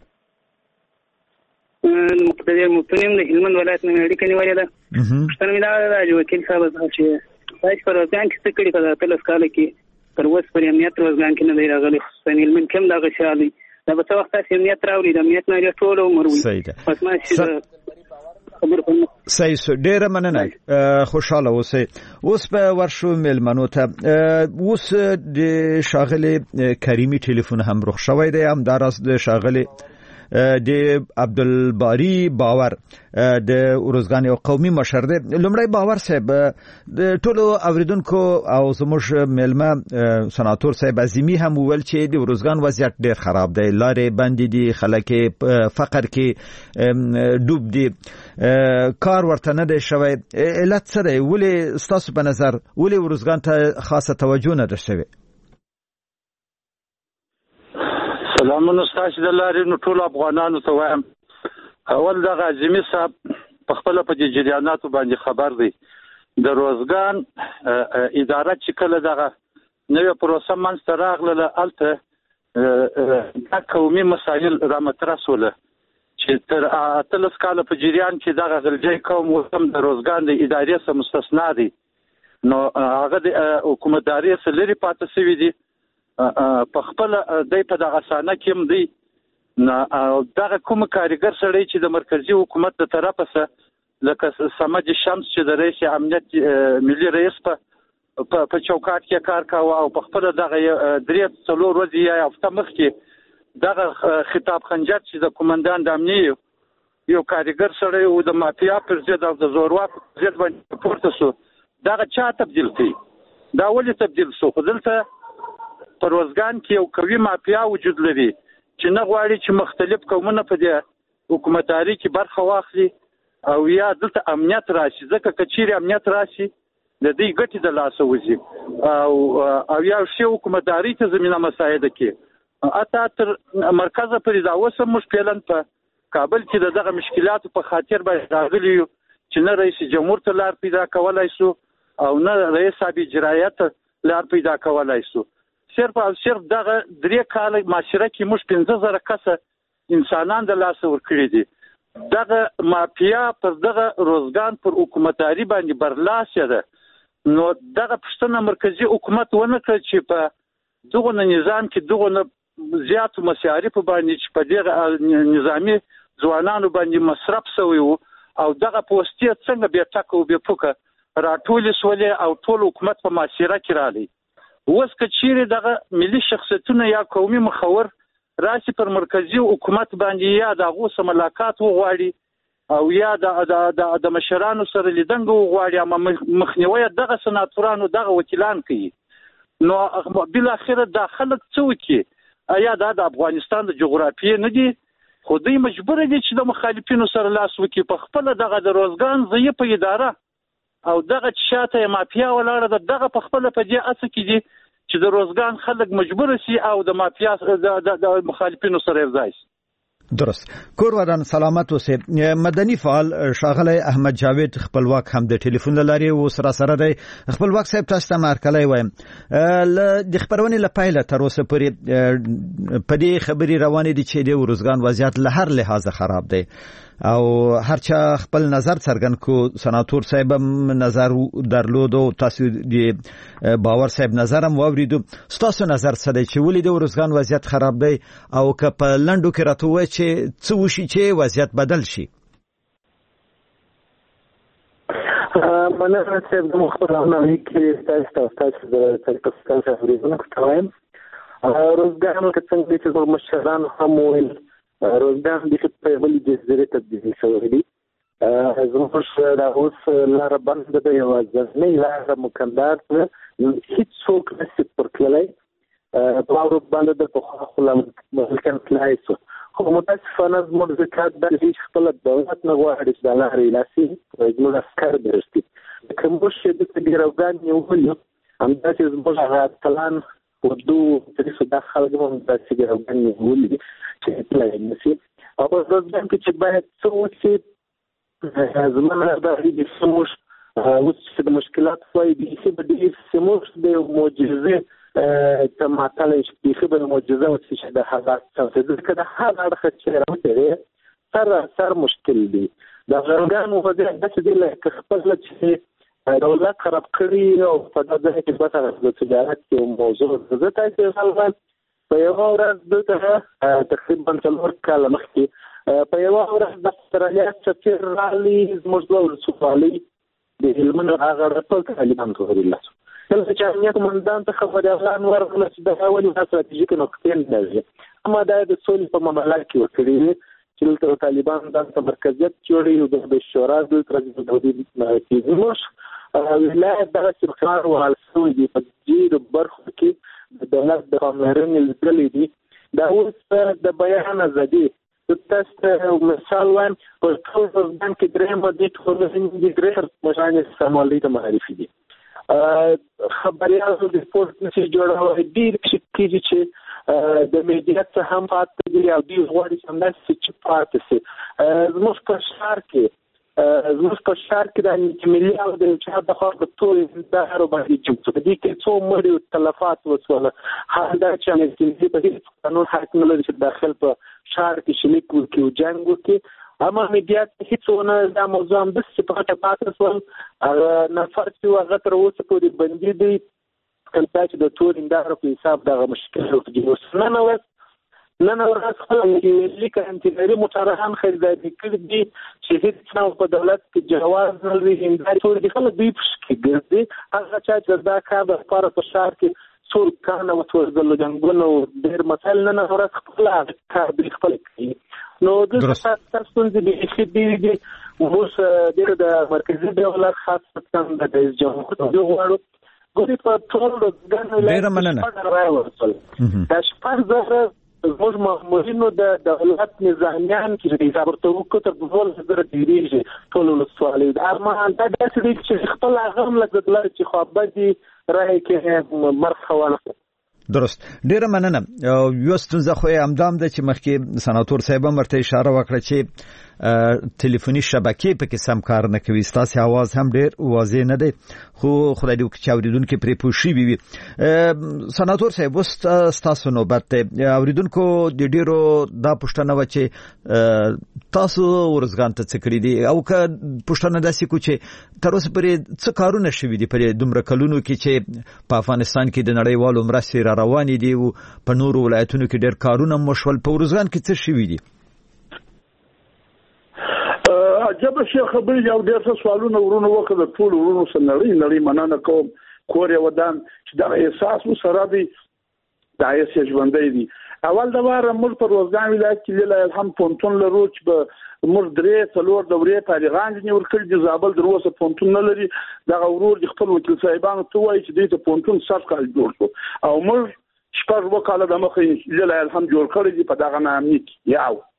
مقتدر مفتونیم د هلمند ولایت نه اړیکه نیولې ده پښتنه مې دا د وکیل صاحب چې تاسو پر ځان کې څه کړی په تلس کال کې تر اوسه پر امنیت روزګان کې نه دی راغلی خو هلمند کوم دا غشالي دا به څه وخت چې امنیت راولي د امنیت نه ټول عمر وي صحیح ده پس ما چې خبر کوم صحیح ډیره مننه خوشاله اوسئ اوس په ورشو ملمنو ته اوس د شاغله کریمی ټلیفون هم روخ شوی دی هم دراز د شاغله د عبدالباری باور د ورزګان یو قومي مشر دی. لومړی باور صاحب د ټولو اوریدونکو او زموږ ملما سناتور صاحب عظیمی هم وویل چې د ورزګان وضعیت ډیر خراب دی، لارې بندې دي، خلک فقر کې ډوب دي، کار ورته نه دی شوی. علت څه دی؟ ولې ستاسو په نظر ولې ورزګان ته خاصه توجه نه ده شوې؟ سلامونه ستاسو د لارې نو ټول افغانانو ته وایم. اول دغه عظیمی صاحب په خپل په دې جریاناتو باندې خبر دی. د روزګان اداره چې کله دغه نوې پروسه منځته راغله هلته دا قومي مسایل رامطرح چې تر اتلس کاله په جریان کې دغه غلجی قوم هم د روزګان د ادارې څخه مستثنا دي، نو هغه د حکومتداري څخه لرې پاتې شوي دي. په خپله دی په دغه سانه کې هم دی دغه کوم کارګر سړی چې د مرکزي حکومت د طرفه څخه لکه صمد شمس چې د رئیس امنیت ملي رئیس په په چوکاټ کې کار کاوه او په خپله دغه درې څلور ورځې یا هفته مخکې دغه خطاب خنجر چې د قومندان د امنیه یو کارګر سره او د مافیا پر ضد او د زورواک پر ضد باندې پورته شو، دغه چا تبدیل کړي؟ دا ولې تبدیل شو؟ خو دلته په روزګان کې یو قوي مافیا وجود لري چې نه غواړي چې مختلف قومونه په دې حکومتداري کې برخه واخلي او یا دلته امنیت راشي، ځکه که چیرې امنیت راشي د دې ګټې د لاسه وځي او او یا شی حکومتداري ته زمینه مساعده کوي. اته تر مرکزه پرې دا اوس هم موږ پیلن په کابل کې د دغه مشکلاتو په خاطر باندې راغلي یو چې نه رئیس جمهور ته لار پیدا کولای شو او نه رئیس صاحب اجرایت لار پیدا کولای شو. صرف او صرف دغه درې کاله معاشره کې موږ پنځه زره کسه انسانان د لاسه ورکړي دي. دغه مافیا پر دغه روزګان پر حکومتداري باندې برلاسه ده. نو دغه پښتنه مرکزی حکومت ونه کړ چې په دغه نظام کې دغه زیاتو مصارف باندې چې په دغه نظامی ځوانانو باندې مصرف شوی وو او دغه پوسټي څنګه به ټاکو به پوکه راټول سولې او ټول حکومت په معاشره کې رالی. اوس که چیرې دغه ملي شخصیتونه یا قومي مخور راشي پر مرکزی حکومت باندې یا دغه سم ملاقات وغواړي او یا د د مشرانو سره لیدنګ وغواړي اما مخنیوي دغه سناتورانو دغه وکیلان کوي، نو بل اخر د خلک څوکي آیا دا د افغانستان د جغرافیې نه دي؟ خو دوی مجبور دي چې د مخالفینو سره لاس وکړي. په خپل دغه د روزګان ضعیفه اداره او دغه شاته مافیا ولاړه ده، دغه په خپل په دې اساس کې دي چې د روزګان خلک مجبور شي او د مافیا د مخالفینو سره ځای شي. درست. کور ودان سلامت اوسه. مدني فعال شاغله احمد جاوید خپلواک هم د ټلیفون لاري و سره سره دی. خپلواک صاحب تاسو ته مارکلای وایم د خبرونه لپاره تر اوسه پرې په دې خبري روانې دي چې د ورزګان وضعیت له هر لحاظه خراب دی او هر چا خپل نظر څرګند کو. سناتور صاحب نظر درلود او تاسو د باور صاحب نظر هم واوریدو. تاسو نظر څه دی چې ولې د ورزګان وضعیت خراب دی او که په لندو کې راته وای چې څه وشي چې وضعیت بدل شي؟ مننه صاحب د مخبرانو کې تاسو تاسو د پاکستان څخه ورېدنه کوم. روزګان کې څنګه چې مشران هم ویل روزګان د په بل جزیره تبدیل شوی دی. زموږ د اوس لار باندې د یو ځنې لار مکمل هیڅ څوک نشي پرکلای په اورو باندې د په خپل ملکن کلای شو. خو متاسفانه زموږ زکات د هیڅ خپل دولت نه غواړي چې د لارې لاسي زموږ اسکر برسي. کوم چې د ګروګان یو ولې همداسې زموږ هغه پلان ودو چې د خلکو هم د ګروګان یو ولې چې پلان نشي او په ځان کې چې باید څه وشي زمونه د دې سموش او چې د مشکلات وایي چې په دې سموش د معجزې ته ماتله چې خبره معجزه او چې د حالات څخه د کده هر اړخ چې راوته سره سر مشکل دي. د غرګان وضعیت د څه دی لکه خپل چې دولت خراب کړی او په دغه کې به تاسو د تجارت کې موضوع زه تاسو غلط په یو ورځ دغه تقریبا څلور کاله مخکې په یو ورځ د استرالیا سفیر رالي زموږ د ورسوالي د هلمند هغه رپورت طالبان کوي. کله چې امنیت مندان ته خبري اعلان ورغله چې د اولي استراتیژیک نقطې لري هم د سولې په معاملات کې وکړي چې طالبان د مرکزیت جوړي د شورا د ترځي د موش ولایت دغه سرکار او حالسوي دي په دې برخو کې د دولت د قانوني لیدلې دي دا اوس د بیان ازادي تاسو مثال وایم په ټول ځان کې درې مده ټول د ګرېټر مشانې سمولې ته معرفي دي خبريالو د سپورت نشي جوړول ډیر شي چې د میډیا څخه هم پاتې دي او د غوړي څنګه چې پاتې سي زموږ په شهر کې زموږ په شهر کې د ملي او د چا د خاطر ټول د هرو باندې چې د دې کې څو مړي او تلفات وسوله هغه د چا نه چې په دې قانون حاکم لري چې داخل په شهر کې شلیک وکړي او جنگ وکړي اما میډیا هیڅونه د موضوع هم د سپاټه پاتې سول هغه نفر چې هغه تر اوسه پورې بندي دي کله چې د تور اندارو په حساب دغه مشکل وکړي نه نو نه نو راځه چې لیک انتظاری مترهان خریداري کړي دي چې هیڅ نه په دولت کې جواز نه لري انداري ټول دي خلک دوی پښکي ګرځي هغه چې دا کار د لپاره په شهر کې څور کانه وتور د جنگونو ډېر مسائل نه نه راځي خپل کار دی خپل کوي نو د تاسو څنګه د اخیدي دي اوس د مرکزی دولت خاصه د رئیس جمهور د غواړو ګوري په ټول د ډیر مننه دا شپږ زره زموږ مامورینو د دولت نظامیان چې د ورته وکړه په ټول سره دیریږي ټول ولسوالۍ دا ما دا داسې چې خپل هغه ملګری دلته چې خو بدی راي کې مرخواله درست ډیره مننه یو ستونزه خو همدام ده چې مخکې سناتور صاحب مرته اشاره وکړه چې ټلیفوني شبکې په کې سم کار نه کوي ستاسو आवाज هم ډیر واضح نه دی خو خدای دې وکړي چې اوریدونکو پرې پوښي وي سناتور صاحب ستاسو نوبت ته اوریدونکو د ډیرو دا پښتنه و چې تاسو ورزګان ته څکړي دي او که پښتنه داسې کو چې تر اوسه پرې څه کارونه شوي دي پرې دومره کلونو کې چې په افغانستان کې د نړیوالو مرستې را روانې دي او په نورو ولایتونو کې ډیر کارونه مشول په ورزګان کې څه شوي دي عجب شي خبرې یو ډېر څه سوالونه ورونو وکړه ټول ورونو سره نړۍ نړۍ مننه کوم کور یو ودان چې دا احساس وسره دی دا یې ژوندۍ دي اول دا واره موږ په روزګان ولایت کې لیلا الهم پونتون لرو چې به موږ درې څلور دورې طالبان دي ورکړي د زابل دروسه پونتون نه لري دا ورور د خپل وکیل صاحبانو ته وایي چې دې ته پونتون سات کال جوړ شو او موږ شپږ وکاله د مخې لیلا الهم جوړ کړی دي په دغه نامې کې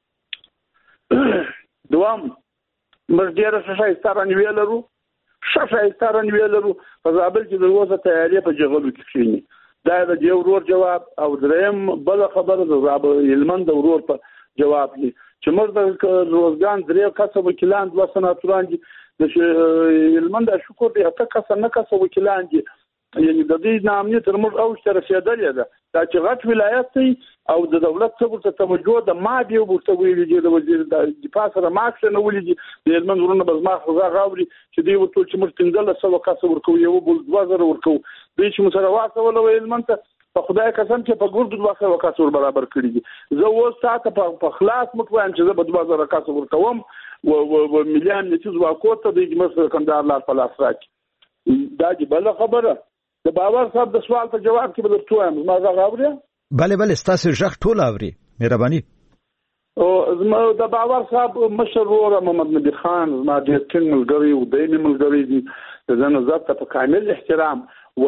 یاو دوام موږ ډېر څه ستاره نیولرو شفه ستاره نیولرو په زابل کې د روزه تیاری په جغلو کې کېنی دا د یو ورور جواب او دریم بل خبره د زابل هلمند ورور په جواب دی چې موږ د روزګان درې کسه وکیلان د سناتوران دي د هلمند شکر دی اته کسه نه کسه وکیلان دي یعنی د دې نامې تر موږ او تر رسیدلې ده دا چې غټ ولایت دی او د دولت څخه ته توجه د ما دی ورته ویل دي د وزیر د دفاع سره ماکس نه ولې د هلمند ورونه بزما خو غاوري چې دی ورته چې موږ پنځله سو کسه ورکو یو بل دوه زره ورکو دوی چې موږ سره واسه ولا هلمند ته په خدای قسم چې په ګورد دوه سو کسه ور برابر کړی دي زه اوس تاسو په خلاص متوایم چې زه په دوه زره کسه ورکوم او مليان نتیز واکوته د جمهور کندهار لار په لاس راځي دا دی بل خبره د باور صاحب د سوال ته جواب کې به درته وایم ما غاوري بله بله ستاسو ژغ ټول اوري مهرباني او زما د باور صاحب مشرور محمد نبی خان زما د ټینګ ملګری او دایمي ملګری دي د زنه ذات په کامل احترام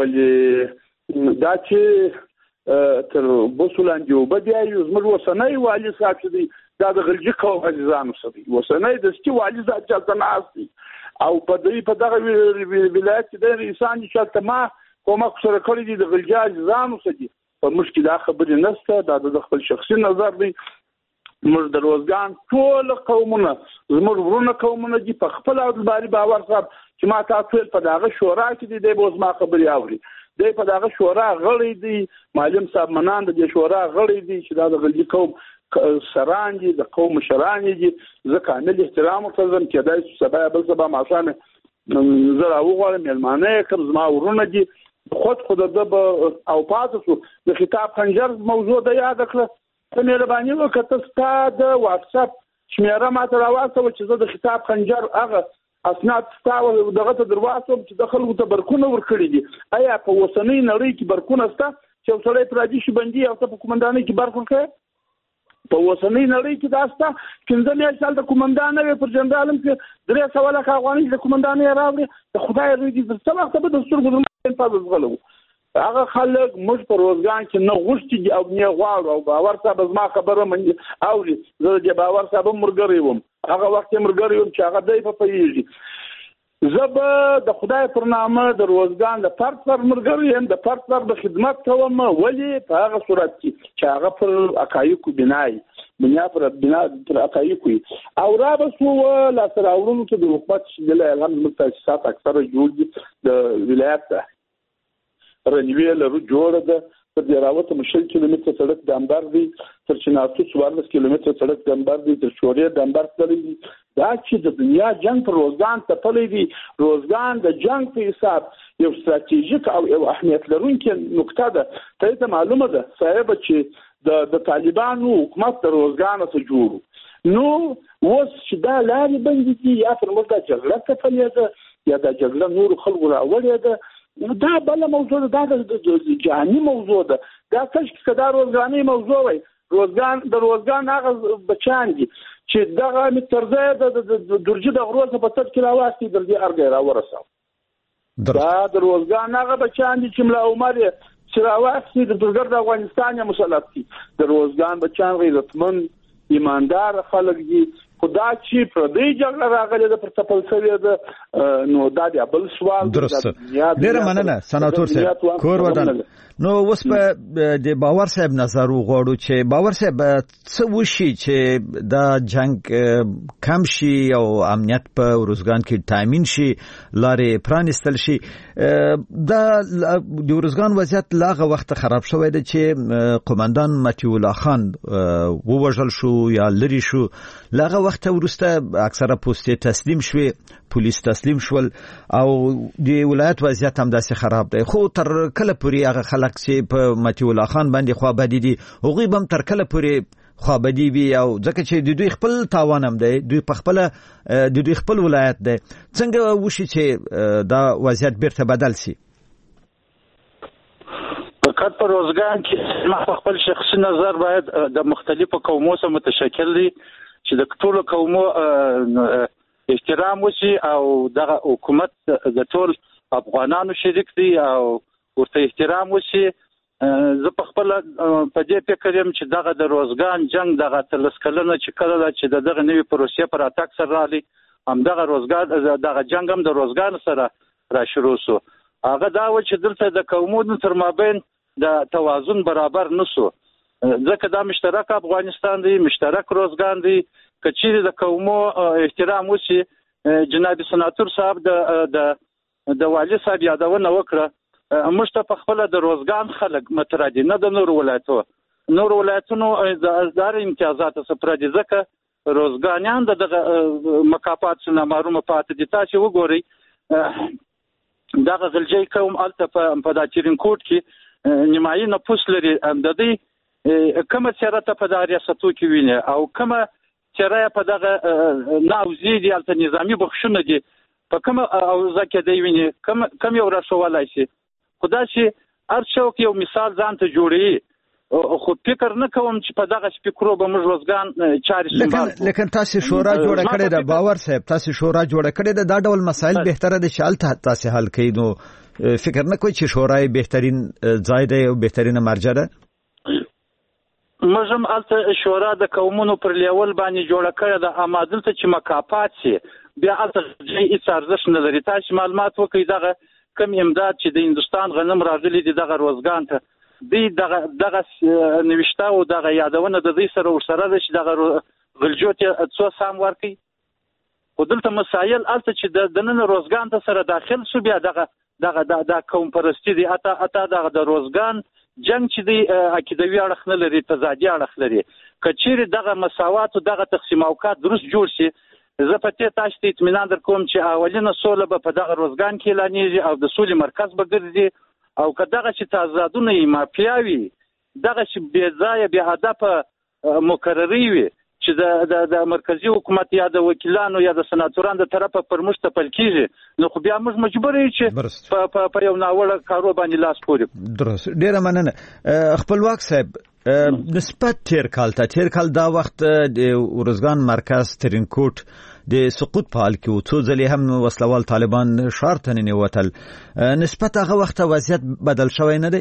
ولې دا چې تر بوسولان دی وبدي یو زموږ وسنۍ والي صاحب دی دا د غلجي قوم عزیزانو سره وسنۍ د سکی والي ذات چلته ناستي او په دې په دغه ولایت کې د انسان چې تما کومه سره کړی دي د غلجاج ځانو سدي په مشکله خبرې نشته دا د خپل شخصي نظر دی موږ د روزګان ټول قومونه زموږ ورونه قومونه دي په خپل اړباري باور صاحب چې ما تاسو په دغه شورا کې دي د بوز ما خبري اوري د په دغه شورا غړي دي معلم صاحب منان د شورا غړي دي چې د غلجي قوم سران دي د قوم شران دي زه کامل احترام کوم کېدای سبا بل سبا ماشانه زه راوغواړم ملمانه کوم زما ورونه دي خود خود د او پاتو د خطاب خنجر موضوع د یاد کړه ته مهرباني وکړه ستاسو د واتس اپ شمیره ماته راوځه چې زه د خطاب خنجر هغه اسناد ستاسو دغه ته دروازه چې د خلکو ته برکونه ورکړي دي آیا په وسنۍ نړۍ کې برکونه ستا چې څلې پراجي شي بندي او ته په کومندانۍ کې برکونه په اوسنۍ نړۍ کې دا ستا پنځه میاشتې هلته کومندان وي پر جنرالم کې درې سوه لکه افغانۍ د کومندان یې راوړي د خدای روی دي څه وخته به د سترګو د پازه زغلو هغه خلک موږ په روزګان کې نه غوښتي او نه غواړو او باور صاحب زما خبره مني اوري زه د باور صاحب مرګري وم هغه وخت مرګري وم چې هغه دای په پیږي زه د خدای پر نامه د روزګان د فرد پر مرګري هم د فرد پر د خدمت کوم ولی په هغه صورت کې چې هغه پر حقایقو بنای بنا پر بنا پر حقایقو او را بسو لا سره اورونو ته د حکومت شیدل الحمدلله تاسیسات اکثره جوړ دي د ولایت ته رنوی لرو جوړه ده تر دیراوت مشل کیلومتر سړک د انبار دی تر چناسو څوارلس کیلومتر سړک د انبار دی تر شورې د انبار تللی دی دا چې د دنیا جنگ پر روزګان ته تللی دی روزګان د جنگ په حساب یو ستراتیژیک او یو اهمیت لرونکي نقطه ده ته معلومه ده صاحب چې د د طالبانو حکومت د روزګان ته جوړ نو اوس چې دا لارې بندې دي یا پر موږ د جګړه ته فعالیت یا د جګړه نور خلکو راوړی ده دا بل موضوع ده دا جهانی موضوع ده دا کښ کدا روزګانی موضوع وي روزګان د روزګان هغه بچان دي چې دغه مترزه د درجه د غروزه په تر کې راوستي د دې ارګ راورساو دا د روزګان هغه بچان دي چې ملا عمر چې راوستي د درګر د افغانستان یا مسلط دي د روزګان بچان غیرتمن ایماندار خلک دي خدا چې پر دې جګړه راغلي د پر تپل سوي د نو دا دی بل سوال درست ډیر مننه سناتور صاحب کور ودان نو اوس په د باور صاحب نظر وغوړو چې باور صاحب څه وشي چې دا جنگ کم شي او امنیت په روزګان کې تامین شي لارې پرانستل شي دا د روزګان وضعیت لاغه وخت خراب شوی دی چې قومندان متي الله خان ووژل شو یا لری شو لاغه وخت ورسته اکثره پوسټ تسلیم شوي پولیس تسلیم شول او د ولایت وضعیت هم داسې خراب دی خو تر کله پورې هغه خلک چې په متي الله خان باندې خوا بدی دي هغوی هم تر کله پورې خوا بدی وي او ځکه چې د دوی خپل تاوان هم دی دوی په خپل د دوی خپل ولایت دی څنګه وشي چې دا وضعیت بیرته بدل شي فقط په روزګان کې ما خپل شخصي نظر باید د مختلفو قومو سره متشکل دي چې د ټولو قومو احترام وشي او دغه حکومت د ټول افغانانو شریک دی او ورته احترام وشي زه په خپل په دې فکر یم چې دغه د روزګان جنگ دغه تلس کلنه چې کله چې دغه نوی پروسې پر اتاک سره رالی هم دغه روزګان دغه جنگ هم د روزګان سره را شروع شو هغه دا و چې دلته د قومونو تر مابین د توازن برابر نشو ځکه دا مشترک افغانستان دی مشترک روزګان دی کچېره د قومو احترام وشي جناب سناتور صاحب د د د والی صاحب یادونه وکړه موږ ته په خپل د روزګان خلک مترادي نه د نور ولایتو نور ولایتونو د دار امتیازات سره دي ځکه روزګانیان د مکافات څخه محروم پاتې دي تاسو وګورئ دغه غلجی قوم الته په داتیرین کوټ کې نیمایي نفوس لري د دې کومه چیرته په دغه ریاستو کې ویني او کومه چیرې په دغه ناوزي دي الته نظامی بخښونه دي په کومه او ځکه دی ویني کوم کوم یو راشوالای شي خدای چې هر څوک یو مثال ځان ته جوړي خو فکر نه کوم چې په دغه فکرو به موږ روزګان چاري سمبال لیکن تاسو شورا جوړه کړې ده باور صاحب تاسو شورا جوړه کړې ده دا ډول مسایل بهتره دي چې الته تاسو حل کړئ نو فکر نه کوئ چې شورای بهترین ځای دی او بهترینه مرجع ده موږ هم الته شورا د قومونو پر لیول باندې جوړه کړې ده اما دلته چې مکافات شي بیا الته هیڅ ارزښت نه لري تاسو معلومات وکړئ دغه کم امداد چې د هندستان غنم راغلي دي دغه روزګان ته دی دغه دغه نوښتا او دغه یادونه د دې سره ورسره ده چې دغه غلجوت څو سام ورکي او دلته مسایل الته چې د نن روزګان ته سره داخل شو بیا دغه دغه د قوم پرستی دي اته اته دغه د روزګان جنگ چې دی عقیدوي اړخ نه لري تضادي اړخ لري کچېره دغه مساوات او دغه تقسیم اوقات درست جوړ شي زه په ته تاسو ته اطمینان در کوم چې اولینه سوله به په دغه روزګان کې اعلانېږي او د سولې مرکز به ګرځي او که دغه چې تضادونه یې مافیاوي دغه چې بې ځایه بې هدفه مقرري وي چې د د د مرکزی حکومت یا د وکیلانو یا د سناتورانو د طرفه پر موږ تپل کیږي نو خو بیا موږ مجبور یو چې په په یو ناوړه کارو باندې لاس پوري درست ډیره مننه خپلواک صاحب نسبت تیر کال ته تیر کال دا وخت د ورزګان مرکز ترینکوټ د سقوط په حال کې و څو ځلې هم وسلوال طالبان ښار ته ننوتل نسبت هغه وخت وضعیت بدل شوی نه دی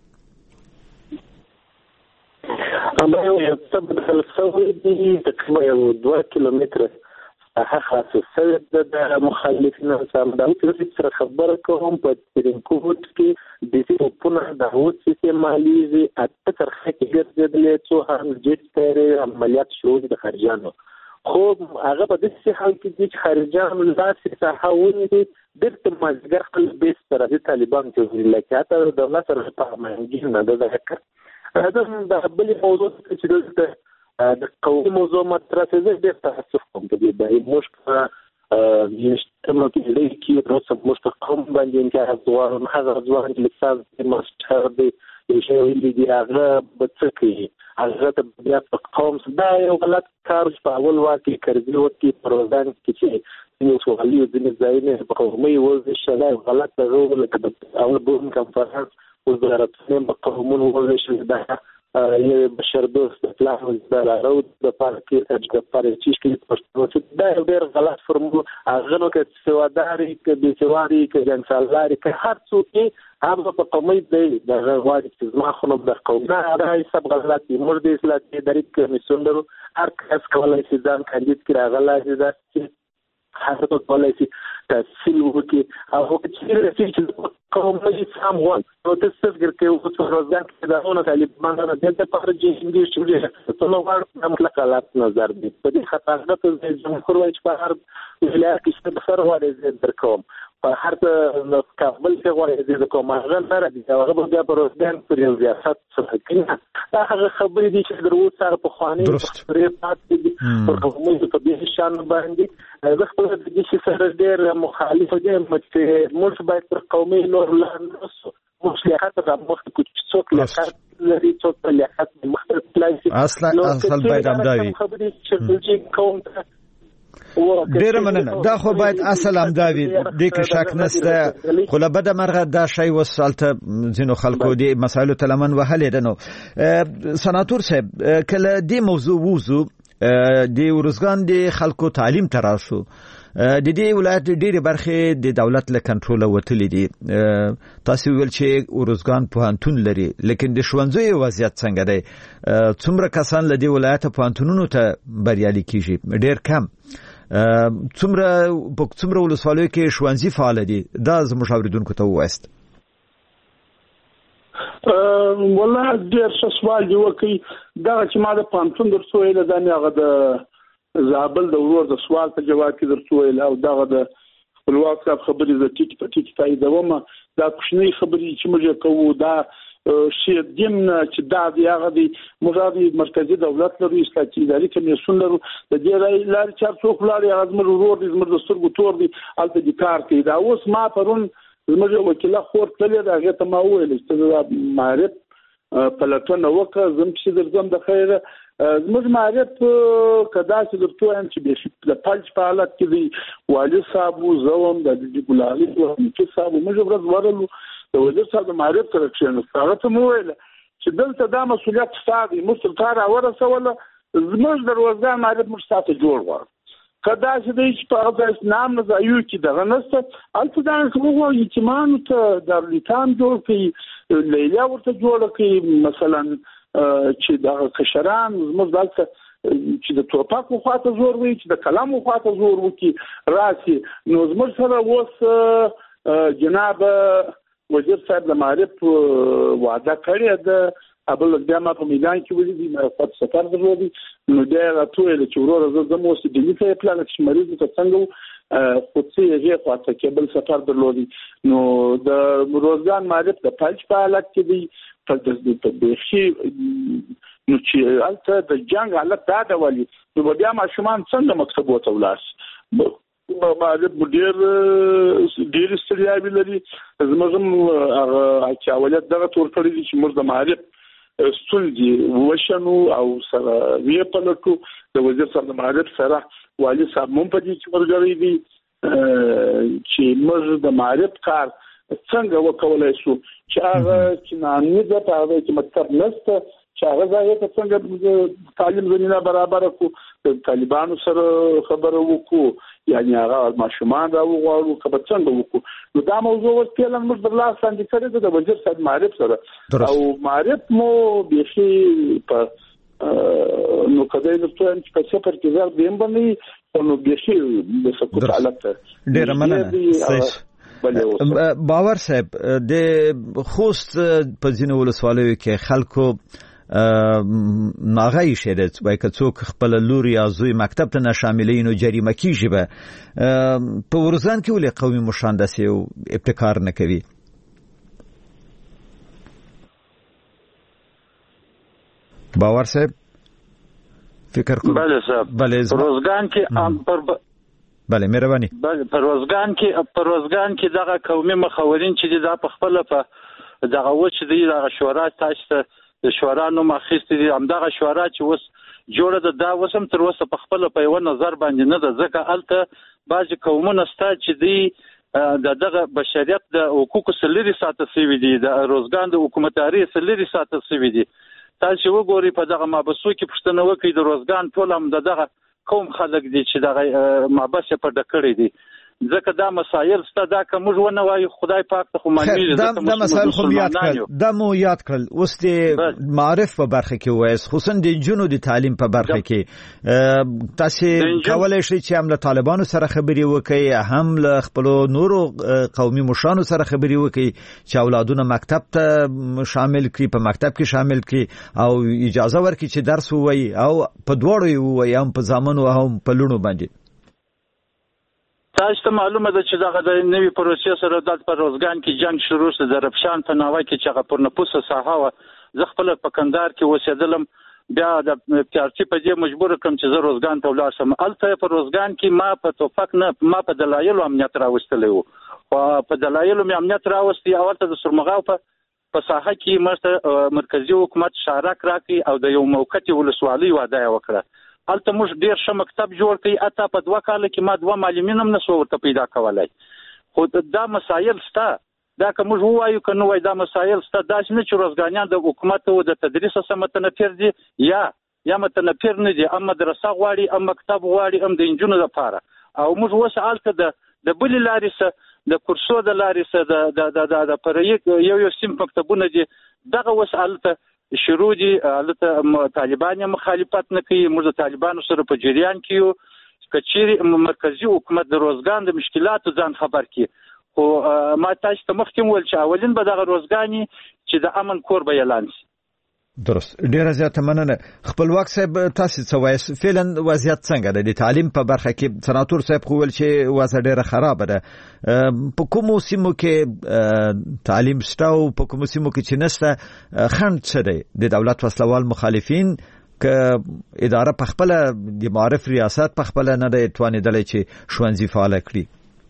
اما یو څه بدل شوی دی تقریبا یو دوه کیلومتره هغه خاصه د مخالفینو سره د اوسې سره خبره کوم په ترینکوټ کې د دې په د هوت سیستم مالیزي اته ترخه کې ګرځېدلې څو هم جټ عملیات شروع د خارجانو خو هغه په دې حال کې چې خارجانو لاسې تحول دي د مازګر خپل بیس سره د طالبان ته لکه د دولت سره په منځ نه ده هغه د بل موضوع چې د قومي موضوع مطرح زه ډېر تاسف کوم د دې موږ په یشتمو کې لري کې پروسه موږ په قوم باندې کې ځوان هغه ځوان چې لسان ماستر دی چې ویلي دی هغه بڅکي هغه د بیا په قوم دا یو غلط کار په اول واقع کړی و چې پروګرام کې چې یو څو غلیو د نظاینه په قومي وځي شلای غلط غوړل کړه اول بوم کنفرانس وزارت په قومونو وځي شلای یو بشر دوست اطلاع د راو د پارکي د پارچیش کې پښتو دا ډېر غلط فرمول هغه نو کې سواداري کې د سوادي کې انسانلاري کې هر څوک هغه په قومي دی د غواړي چې ما خو نو د قومه راځي سب غلط دي مور دې اسلام کې درې کمیسون درو هر کس کولای شي ځان کاندید کړي هغه لازم ده چې هغه کولای شي تحصیل وکړي او چې چې قومي سم وان نو د څه کې او څه روزګان کې دا ونه طالبان نه د پاره چې انګلیش شوړي ته نو ورته مطلق حالات نظر دي په دې خاطر د جمهور وایي په هر ولایت کې څه بخره وایي زه درکوم په هر کابل کې وایي د کومه غن را دي هغه بیا په روزګان پر یو ریاست څخه کینه دا هغه خبرې دي چې درو سره په خواني پرې پاتې دي په کومه په دې شان باندې زه خپل د دې سره ډېر مخالف دي چې موږ باید پر قومي نور لاندې مصلحت د مخ کې څوک لکه لري څوک لیاقت مختلف لایي اصلا اصل باید امداوي خبرې چې کوم ډیر مننه دا خو باید اصل امداوي د کې شک نشته خو له بده مرغه دا شی وسالته زینو خلکو دی مسایلو تلمن وهلې دنو سناتور صاحب کله دې موضوع ووزو د ورزګان د خلکو تعلیم تراشو د دې ولایت ډېری برخې د دولت له کنټرول وتلې دي تاسو ویل چې ورزګان پوهنتون لري لیکن د ښوونځیو وضعیت څنګه دی څومره کسان له دې ولایت پوهنتونونو ته بریالي کیږي ډېر کم څومره په څومره ولسوالیو کې ښوونځي فعال دي دا زموږ اوریدونکو ته وایست والله ډېر ښه سوال دی وکي دا چې ما د پوهنتون درسو ویل دا نه هغه د زابل د ورور د سوال په جواب کې درته ویل او دغه د خپلواک صاحب خبرې د ټیټ په ټیټ تاییدوم دا کوچنی خبرې چې موږ کوو دا شی دیم چې دا دی هغه دی موږ د مرکزی دولت لرو اصلاحي اداري کمیسیون لرو د دې لارې چار څوک لاري ازمر ورور د زمر د سترګو تور دی الته د کار کوي دا اوس ما پرون زموږ وکیل خور تللی دا هغه ته ما ویل چې معرف پلاتونه وکړه زم چې درځم د خیره زموږ معرف کدا چې درته هم چې د پلج په حالت کې دی والي صاحب زوم د ګلالي او چې صاحب موږ ورځ ورلو د وزیر صاحب معرف تر څنګه هغه ته مو ویل چې دلته دا مسولیت ستاسو مستقر اورسوله زموږ د روزګان معرف مستاته جوړ وره کدا چې د هیڅ په اساس نام نه ځایو کې دغه نسته البته دا کومه یتیمان ته د لیکان جوړ کړي لیلا ورته جوړ کړي مثلا چې د کشران زموږ دلته چې د توپاک خواته زور وي چې د کلام خواته زور وکي راسي نو زموږ سره اوس جناب وزیر صاحب د معرف وعده کړې ده ابل بیا ما په میدان کې ولې ما خپل سفر درلودي نو دا راټول چې ورور زه زموږ اوس د دې په پلان کې مریض ته څنګه خو څه یې خواته کې بل سفر درلودي نو د روزګان معرف د پلج په حالت کې دی په بخي نو چې البته د جنگ حالت دا د ولي نو بیا ما شومان څنګه مکتب وته ولاس ما د ډیر ډیر ستړیا لري زموږ هغه چې اولاد دغه تور کړی چې موږ د معرف ستونزې وشنو او سره وی په لټو د وزیر صاحب د معرف سره والي صاحب مون په دې کې ورغړی دي چې موږ د معرف کار څنګه وکولای شو چې هغه چې نامې ده په هغه کې مطلب نشته چې هغه ځای ته څنګه تعلیم زمينه برابر کو د طالبانو سره خبرو وکړو یعنی هغه ماشومان دا وغواړو کبه څنګه وکړو نو دا موضوع اوس کله موږ د لاس باندې کړی د وزیر صاحب معرف سره او معرف مو بيخي په نو کله نو چې په څه پر کې ځل دیم باندې نو بيخي د سکوت حالت ډیر مننه باور صاحب د خوست په ځینو ولسوالیو کې خلکو ناغای شهرت وای که څوک خپل لور یا زوی مکتب ته شاملین او جریمه کیږي به په ورزان کې ولې قومي مشاندسي او ابتکار نه کوي باور صاحب فکر کوم بله صاحب بله روزګان کې ام پر بله مهرباني بله پر روزګان کې پر روزګان کې دغه قومي مخاورین چې دا په خپل په دغه وچ دی دغه شورا تاسو د شورا نو مخېست دي همدغه شورا چې وس جوړه ده دا وسم تر اوسه په خپل په یو نظر باندې نه ده ځکه الته بعضی قومونه ستا چې دی د دغه بشریت د حقوقو سلري ساتل شوی دي د روزګان د حکومتداري سلري ساتل شوی دي تاسو وګورئ په دغه مابسو کې پښتنه وکړي د روزګان ټول هم دغه قوم خلک دي چې دغه مابس په ډکړې دي ځکه دا مسایل ستا دا کوم ونه وایي خدای پاک ته خو معنی دا دا مسایل خو یاد کړل دا مو یاد کړل اوس د معرف په برخه کې وایي خصوصا د جنو د تعلیم په برخه کې تاسو کولای شئ چې هم له طالبانو سره خبري وکړي هم له خپل نورو قومي مشرانو سره خبري وکړي چې اولادونه مکتب ته شامل کړي په مکتب کې شامل کړي او اجازه ورکړي چې درس ووایي او په دوړو ووایي هم په ځامن او هم په لونو باندې تاسو ته معلومه ده چې دغه د نوي پروسې سره د پر روزګان کې جنگ شروع شو د رپشان په ناوه کې چې هغه پر نفوسه ساحه و زه خپل په کندهار کې اوسېدلم بیا د پیارچی په دې مجبور کړم چې زه روزګان ته ولاړ شم الته په روزګان کې ما په توفق نه ما په دلایل امنیت راوستلی وو او په دلایل مې امنیت راوستي اول ته د سرمغاو په په ساحه کې مرته مرکزی حکومت شارک راکړي او د یو موقتی ولسوالۍ وعده وکړه الته موږ ډیر ښه مکتب جوړ کړی اته په دوه کال کې ما دوه معلمین هم نسو ورته پیدا کولای خو دا مسایل ستا دا که موږ وایو کنه وای دا مسایل ستا دا چې نه چې روزګانیان د حکومت او د تدریس سره متنفر دي یا یا متنفر نه دي اما مدرسه غواړي اما مکتب غواړي هم د انجونو لپاره او موږ وسه الته د د بل لارې سره د کورسو د لارې سره د د د د پرېک یو یو سیم مکتبونه دي دغه وسه الته شروع دي البته طالبان مخالفت نه کوي موږ طالبانو سره په جریان کې یو کچيري مرکزی حکومت د روزګان د مشکلاتو ځان خبر کی خو ما تاسو ته مخکې ول چې اولین به دغه روزګانی چې د امن کور به اعلان شي درست ډیره زیاته مننه خپلواک صاحب تاسو څه وایي فعلا وضعیت څنګه ده د تعلیم په برخه کې سناتور صاحب خو ول چې وضع ډیره خراب ده په کومو سیمو کې تعلیم شته او په کومو سیمو کې چې نشته خند څه دی د دولت وسلوال مخالفین ک اداره په خپل د معرف ریاست په خپل نه د توانیدل چې شونځي فعال کړي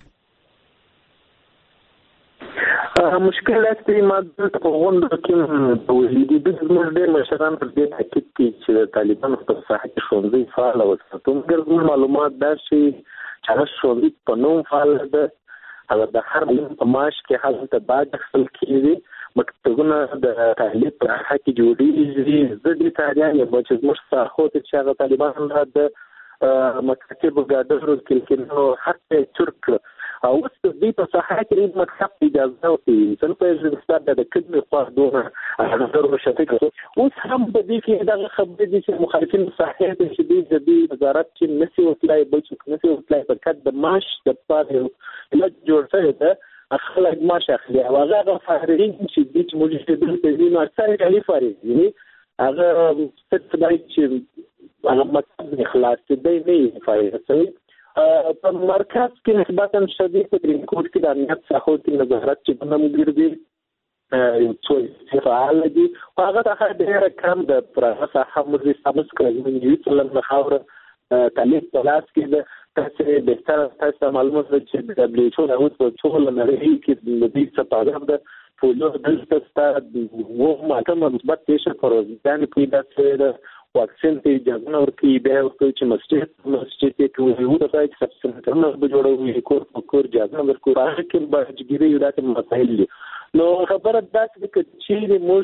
مشکلات په ماده په غونډه کې په ویلي دي د ډېر مشران پر دې تاکید کوي چې د طالبانو په ساحه کې شونځي فعال وساتو موږ معلومات دا شي چې شونځي په نوم فعال ده هغه د هر په ماش کې حالت بعد خپل کېږي مکتبونه د تعلیم په ساحه کې جوړېږي د دې تاریخ یو چې موږ ساحو ته چې هغه طالبان د مکتب ګادرو کې نو حتی ترک او اوس د دې په ساحه کې د مکتب اجازه او څنګه په ځستاد د کډمې خوا دوه هغه ضروري شته اوس هم د دې کې د خبرې دي چې مخالفین صحیح دي چې د دې وزارت چې نسی وکړای بل څه نسی وکړای په کډ د ماش د پاره له جوړ شوی ده خلک ماش اخلي او هغه فارغین چې د موجوده د دې نو اکثر کلی فارغین هغه ست دای چې هغه مکتب اخلاص دې نه فارغ په مرکز کې نسبتاً شدید په دریم کوټ کې د امنیت څخه د نظارت چې په نوم ګرځي یو څو فعال دي هغه د ډېر کم د پراسه حمزه سمس کړي چې څلور مخاور تعلیق پلاس کې د تاسو به تاسو معلومات چې د دبليو او د ټول نړۍ کې د دې څخه پاګه د فولو د ستاسو وو ماته مثبت پیښه پروژه کې د څه واکسین ته اجازه ورکړي به او چې مسجد مسجد کې یو د ځای چې سبسنټرونه به جوړوي کور په کور اجازه ورکړي راځي کې باجګيري یو داسې مسایل دي نو خبره ده چې چې موږ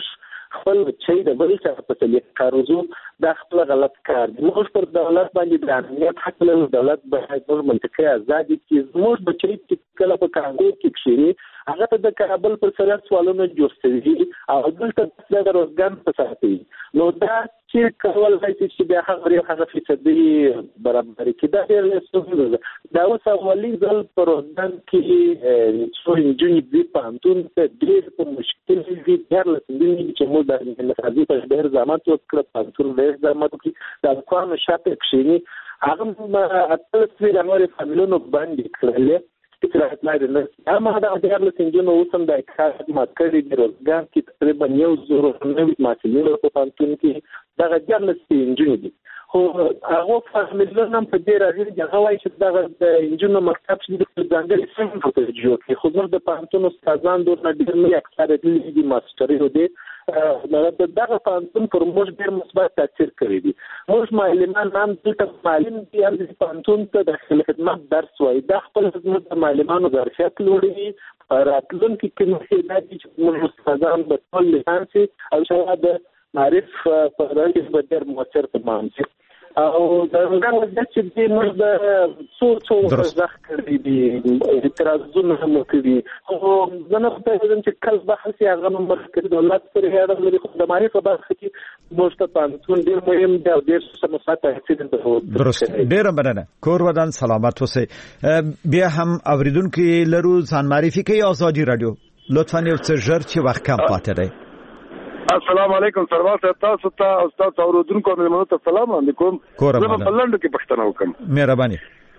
خپل چې د بل څه په تلیق کاروزو دا خپل غلط کار دی. موږ پر دولت باندې د امنیت حق لرو. دولت باید موږ منطقي ازادي کې موږ بچی چې کله په کانګو کې کښینی هغه ته د کابل پر سر سوالونه جوړ شوي او دلته د روزګان په ساتي نو دا چې کول راځي چې بیا هغه هغه فیصدي برابر کې دا ډېر ستونزه ده. دا اوس اولي ځل پر روزګان کې څو انجنیر دي په انتون ته ډېر په مشکل دي ډېر لسندې چې موږ د انتخابي په ډېر زحمت وکړ په انتون ډېر زحمت وکړ د افغان شاته کښینی هغه اتل سوي د امر فامیلونو باندې کړل چې راځي نه اما دا ډېر لسندې نو اوسم د کار مات کړی د روزګان کې تقریبا یو زرو نوي مسلمانانو په انتون کې دا ډېر لسندې دي خو هغه فامیلونو په دې راځي چې هغه وايي چې دا د انجینر مکتب چې د ځانګړي څنګه په جوړ کې خو زموږ د پانتون استادان دوه ډېر نه اکثره دي ماستري دي دا دغه پانتون پر موږ ډېر مثبت تاثیر کوي دي. موږ معلمان هم دلته معلم دي هم د پانتون ته د خدمت درس وایي دا خپل خدمت د معلمانو ظرفیت لوړوي راتلونکي کې مخکې دي چې موږ استادان به ټول لیسانس او شاید د معرف په راځي په ډېر موثر تمام شي او دا څنګه چې دې موږ د څو څو ځخ کړی دي اعتراضونه هم کړی خو زنه په دې چې کله بحث یې هغه نمبر کړی دولت پر هغه لري خو د معرفت په برخه کې موږ ته پانتون ډېر مهم دی او ډېر څه مثبت تاثیر درلود. درست ډېر مننه کور ودان سلامت اوسئ. بیا هم اوریدونکو لرو ځان معرفي کوي آزادي رادیو لطفا یو څه ژر چې وخت کم پاتې دی. السلام علیکم سروال صاحب تاسو ته او تاسو اوریدونکو مېلمنو ته سلام علیکم. زه په لندن کې پښتنه وکم. مهرباني.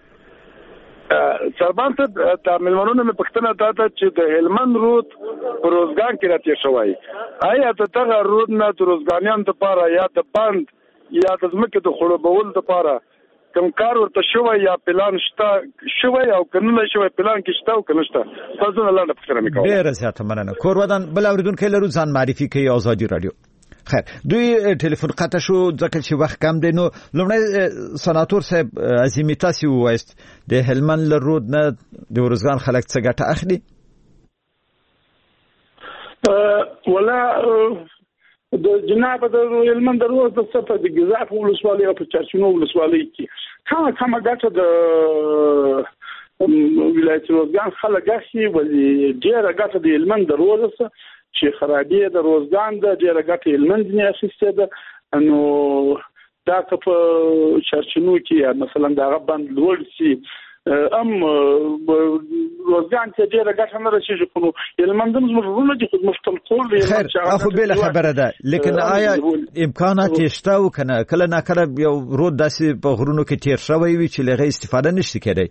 سربان ته د مېلمنو مې پښتنه داته چې د هلمند رود په روزګان کې راته شوی. آیا ته دغه رود نه د روزګانیان لپاره یا د بند یا د ځمکې د خړوبول لپاره کوم کار ورته شوی یا پلان شته شوی او کنه شوی پلان کې شته او کنه شته تاسو نه لاندې پښتنه مې کوم. ډېر زیاته مننه. کور ودان بل اوریدونکو لرو ځان معرفي کوي آزادي رادیو. خیر دوی ټلیفون قطع شو ځکه چې وخت کم دی نو لومړی سناتور صاحب عظیمي تاسو وایست د هلمند له رود نه د ورزګان خلک څه ګټه اخلي؟ ولا د جناب د هلمند رود د صفه د جزاف ولسوالۍ او په چرچینو ولسوالۍ کې کومه کومه ګټه د ولایت روزګان خلک اخلي ولې ډېره ګټه د هلمند رود څخه چې خرابې د روزګان د ډېره ګټه هلمند نه اخیسته ده نو دا په چرچینو کې مثلا دا غبن لوړ شي ام روزګان ته ډېره ګټه نه رسیږي خو هلمند زموږ دي خو مشتل کول خیر اخو بل خبره ده لیکن آیا امکانات شته او کنه کله نه کله یو رود داسې په غرونو کې تیر شوی وي چې لغه استفاده نشي کېدای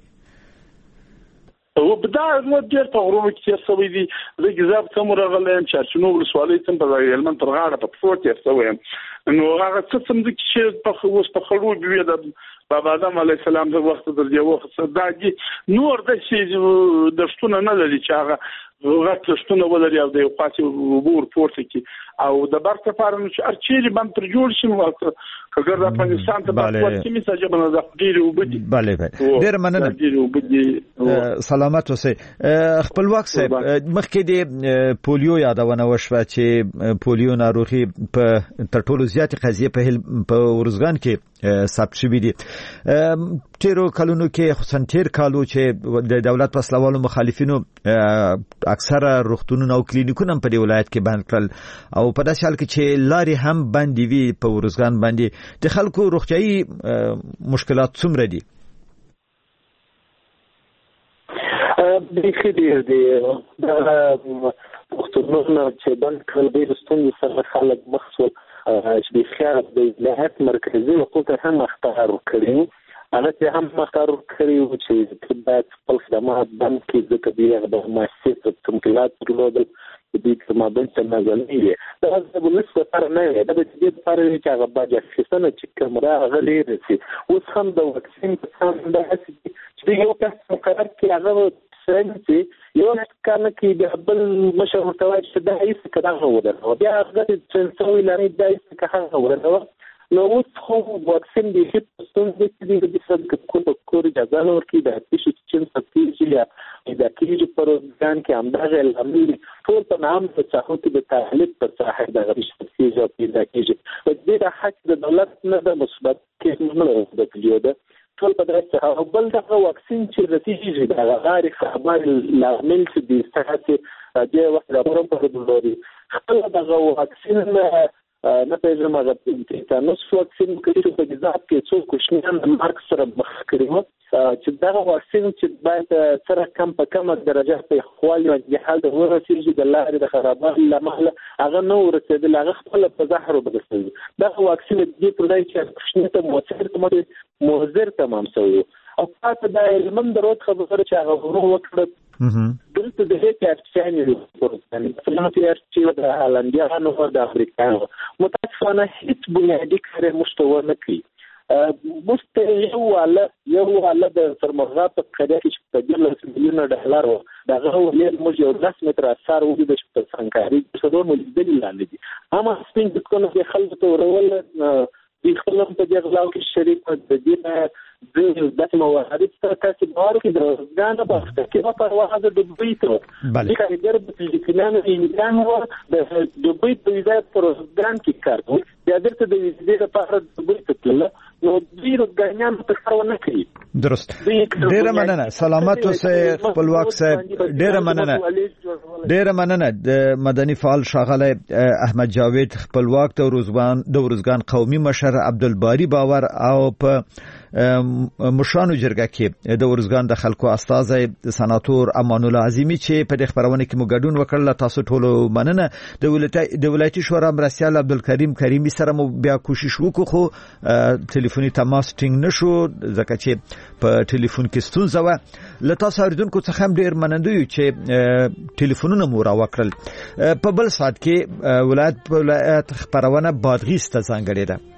او بدا نو ډېر په غرونو کې تیر شوی دي د جزاب څومره غلیم چرچینو ولسوالۍ څخه په هلمند تر غاړه په فورت تیر شوی نو هغه څه څنګه چې په اوس په خړو بیا د بابا آدم علیه السلام د وخت تر دی وخت صداګي نور د شي د شتونه نه لري چې هغه وخت شتونه ولري او د یو پاتې وبور پورته کی او د بر سفر نو چې ارچېږي باندې تر جوړ شي نو کګر د افغانستان ته په وخت کې میساجه بنه د ډیره وبدي bale ډیر مننه ډیره وبدي سلامت اوسئ. خپلواک صاحب مخکې د پولیو یادونه وشوه چې پولیو ناروغي په تر ټولو زیاتې قضیه په په ورزګان کې ثبت شوې دي. تیرو کلونو کې خصوصا تیر کالو چې د دولت وسلوالو مخالفینو اکثره روغتونونه او کلینیکونه په دې ولایت کې بند کړل او په داسې حال کې چې لارې هم بندې وي په ورزګان باندې د خلکو روغتیایي مشکلات څومره دي؟ بیخي ډېر دي دا روغتونونه چې بند کړل ډېر ستونزې سره خلک مخ شول چې د خیار د ولایت مرکزي حکومت هم اختیار کړی هغه چې هم اختیار کړی چې باید خپل خدمات بند کړي ځکه دوی د مؤسسې تمکلات درلودل دې کومه بل څه نه غلي دا د ولس لپاره نه دی دا د دې لپاره چې هغه باید اخیستنه چې کومه غلي رسي اوس هم د واکسین په څنډه ده چې یو کس مقرر کړي هغه څنګه یو کارنه کې د بل مشر متوجه چې دا هیڅ کله نه وره بیا هغه څنګه لري دا هیڅ کله نه وره نو اوس خو واکسین د هیڅ څه د دې څخه کوم کور اجازه نه ورکړي د تاسو چې څه یا د کیږي پر ځان کې همدغه لامل ټول په نام په څاخوت د تحلیل پر صحه د غریش کیږي پیدا کیږي په دې د حق د دولت نه د مثبت کې نه د کلیوده ټول په دغه او بل دغه واکسین چې رسیږي د غیر خبر لامل چې د صحت د وخت راپورم په دولوري خپل دغه واکسین نه پیژنم هغه تیتانوس واکسین کړي په ځاب کې څو کوشنیان د مارک سره مخ کړي چې دغه واکسین چې باید سره کم په کمه درجه په خپل د حالت ورسیږي د لارې د خرابات لامل هغه نو ورسېدل هغه خپل په زهر وبرسېږي دغه واکسین د پردای چې کوشنی ته موثر ته موثر تمام شوی او پاتې د علم درود خبره چې هغه ورو وکړه دلته د هیڅ ارتشاني پروتستاني فلانتي چې د هالندیانو او د افریقایانو متاسفانه هیڅ بنیادی کار مستوى نه کوي مستوى یو والا یو والا د سرمغه په قضیه کې په دغه ملیون ډالر دغه ولې موږ یو داس متر اثر وګړي د شپږ څنګه څلور ملیون لاندې دي اما سپین د کومه د خلکو ته ورول د خلکو په دغه لاو کې شریک د دې د داسې موارد سره تاسو باور کې درځګانه په کې په واحد د دوی ته د کارګر په فلیپینانو انګلیانو د دوی په ویزا پروګرام کې کار کوي د درته د ویزې لپاره د دوی ته تل نو دوی روګانیان په کار ونه کوي درست ډیره مننه سلامت اوسه خپلواک صاحب ډیره مننه ډیره مننه د مدني فعال شاغله احمد جاوید خپلواک د روزګان د روزګان قومي مشر عبدالباری باور او په مشرانو جرګه کې د ورزګان د خلکو استاد سناتور امان الله عظیمی چې په خبرونه کې مګډون وکړل تاسو ټول مننه د ولایتي د ولایتي شورا مرسیال عبدالکریم کریمی سره مو بیا کوشش وکړو خو ټلیفوني تماس ټینګ نشو ځکه چې په ټلیفون کې ستونزه و لته اوریدونکو څخه هم ډیر مننه یو چې ټلیفونونه مو را وکړل په بل ساعت کې ولایت په ولایت خبرونه بادغیس ته ځانګړې ده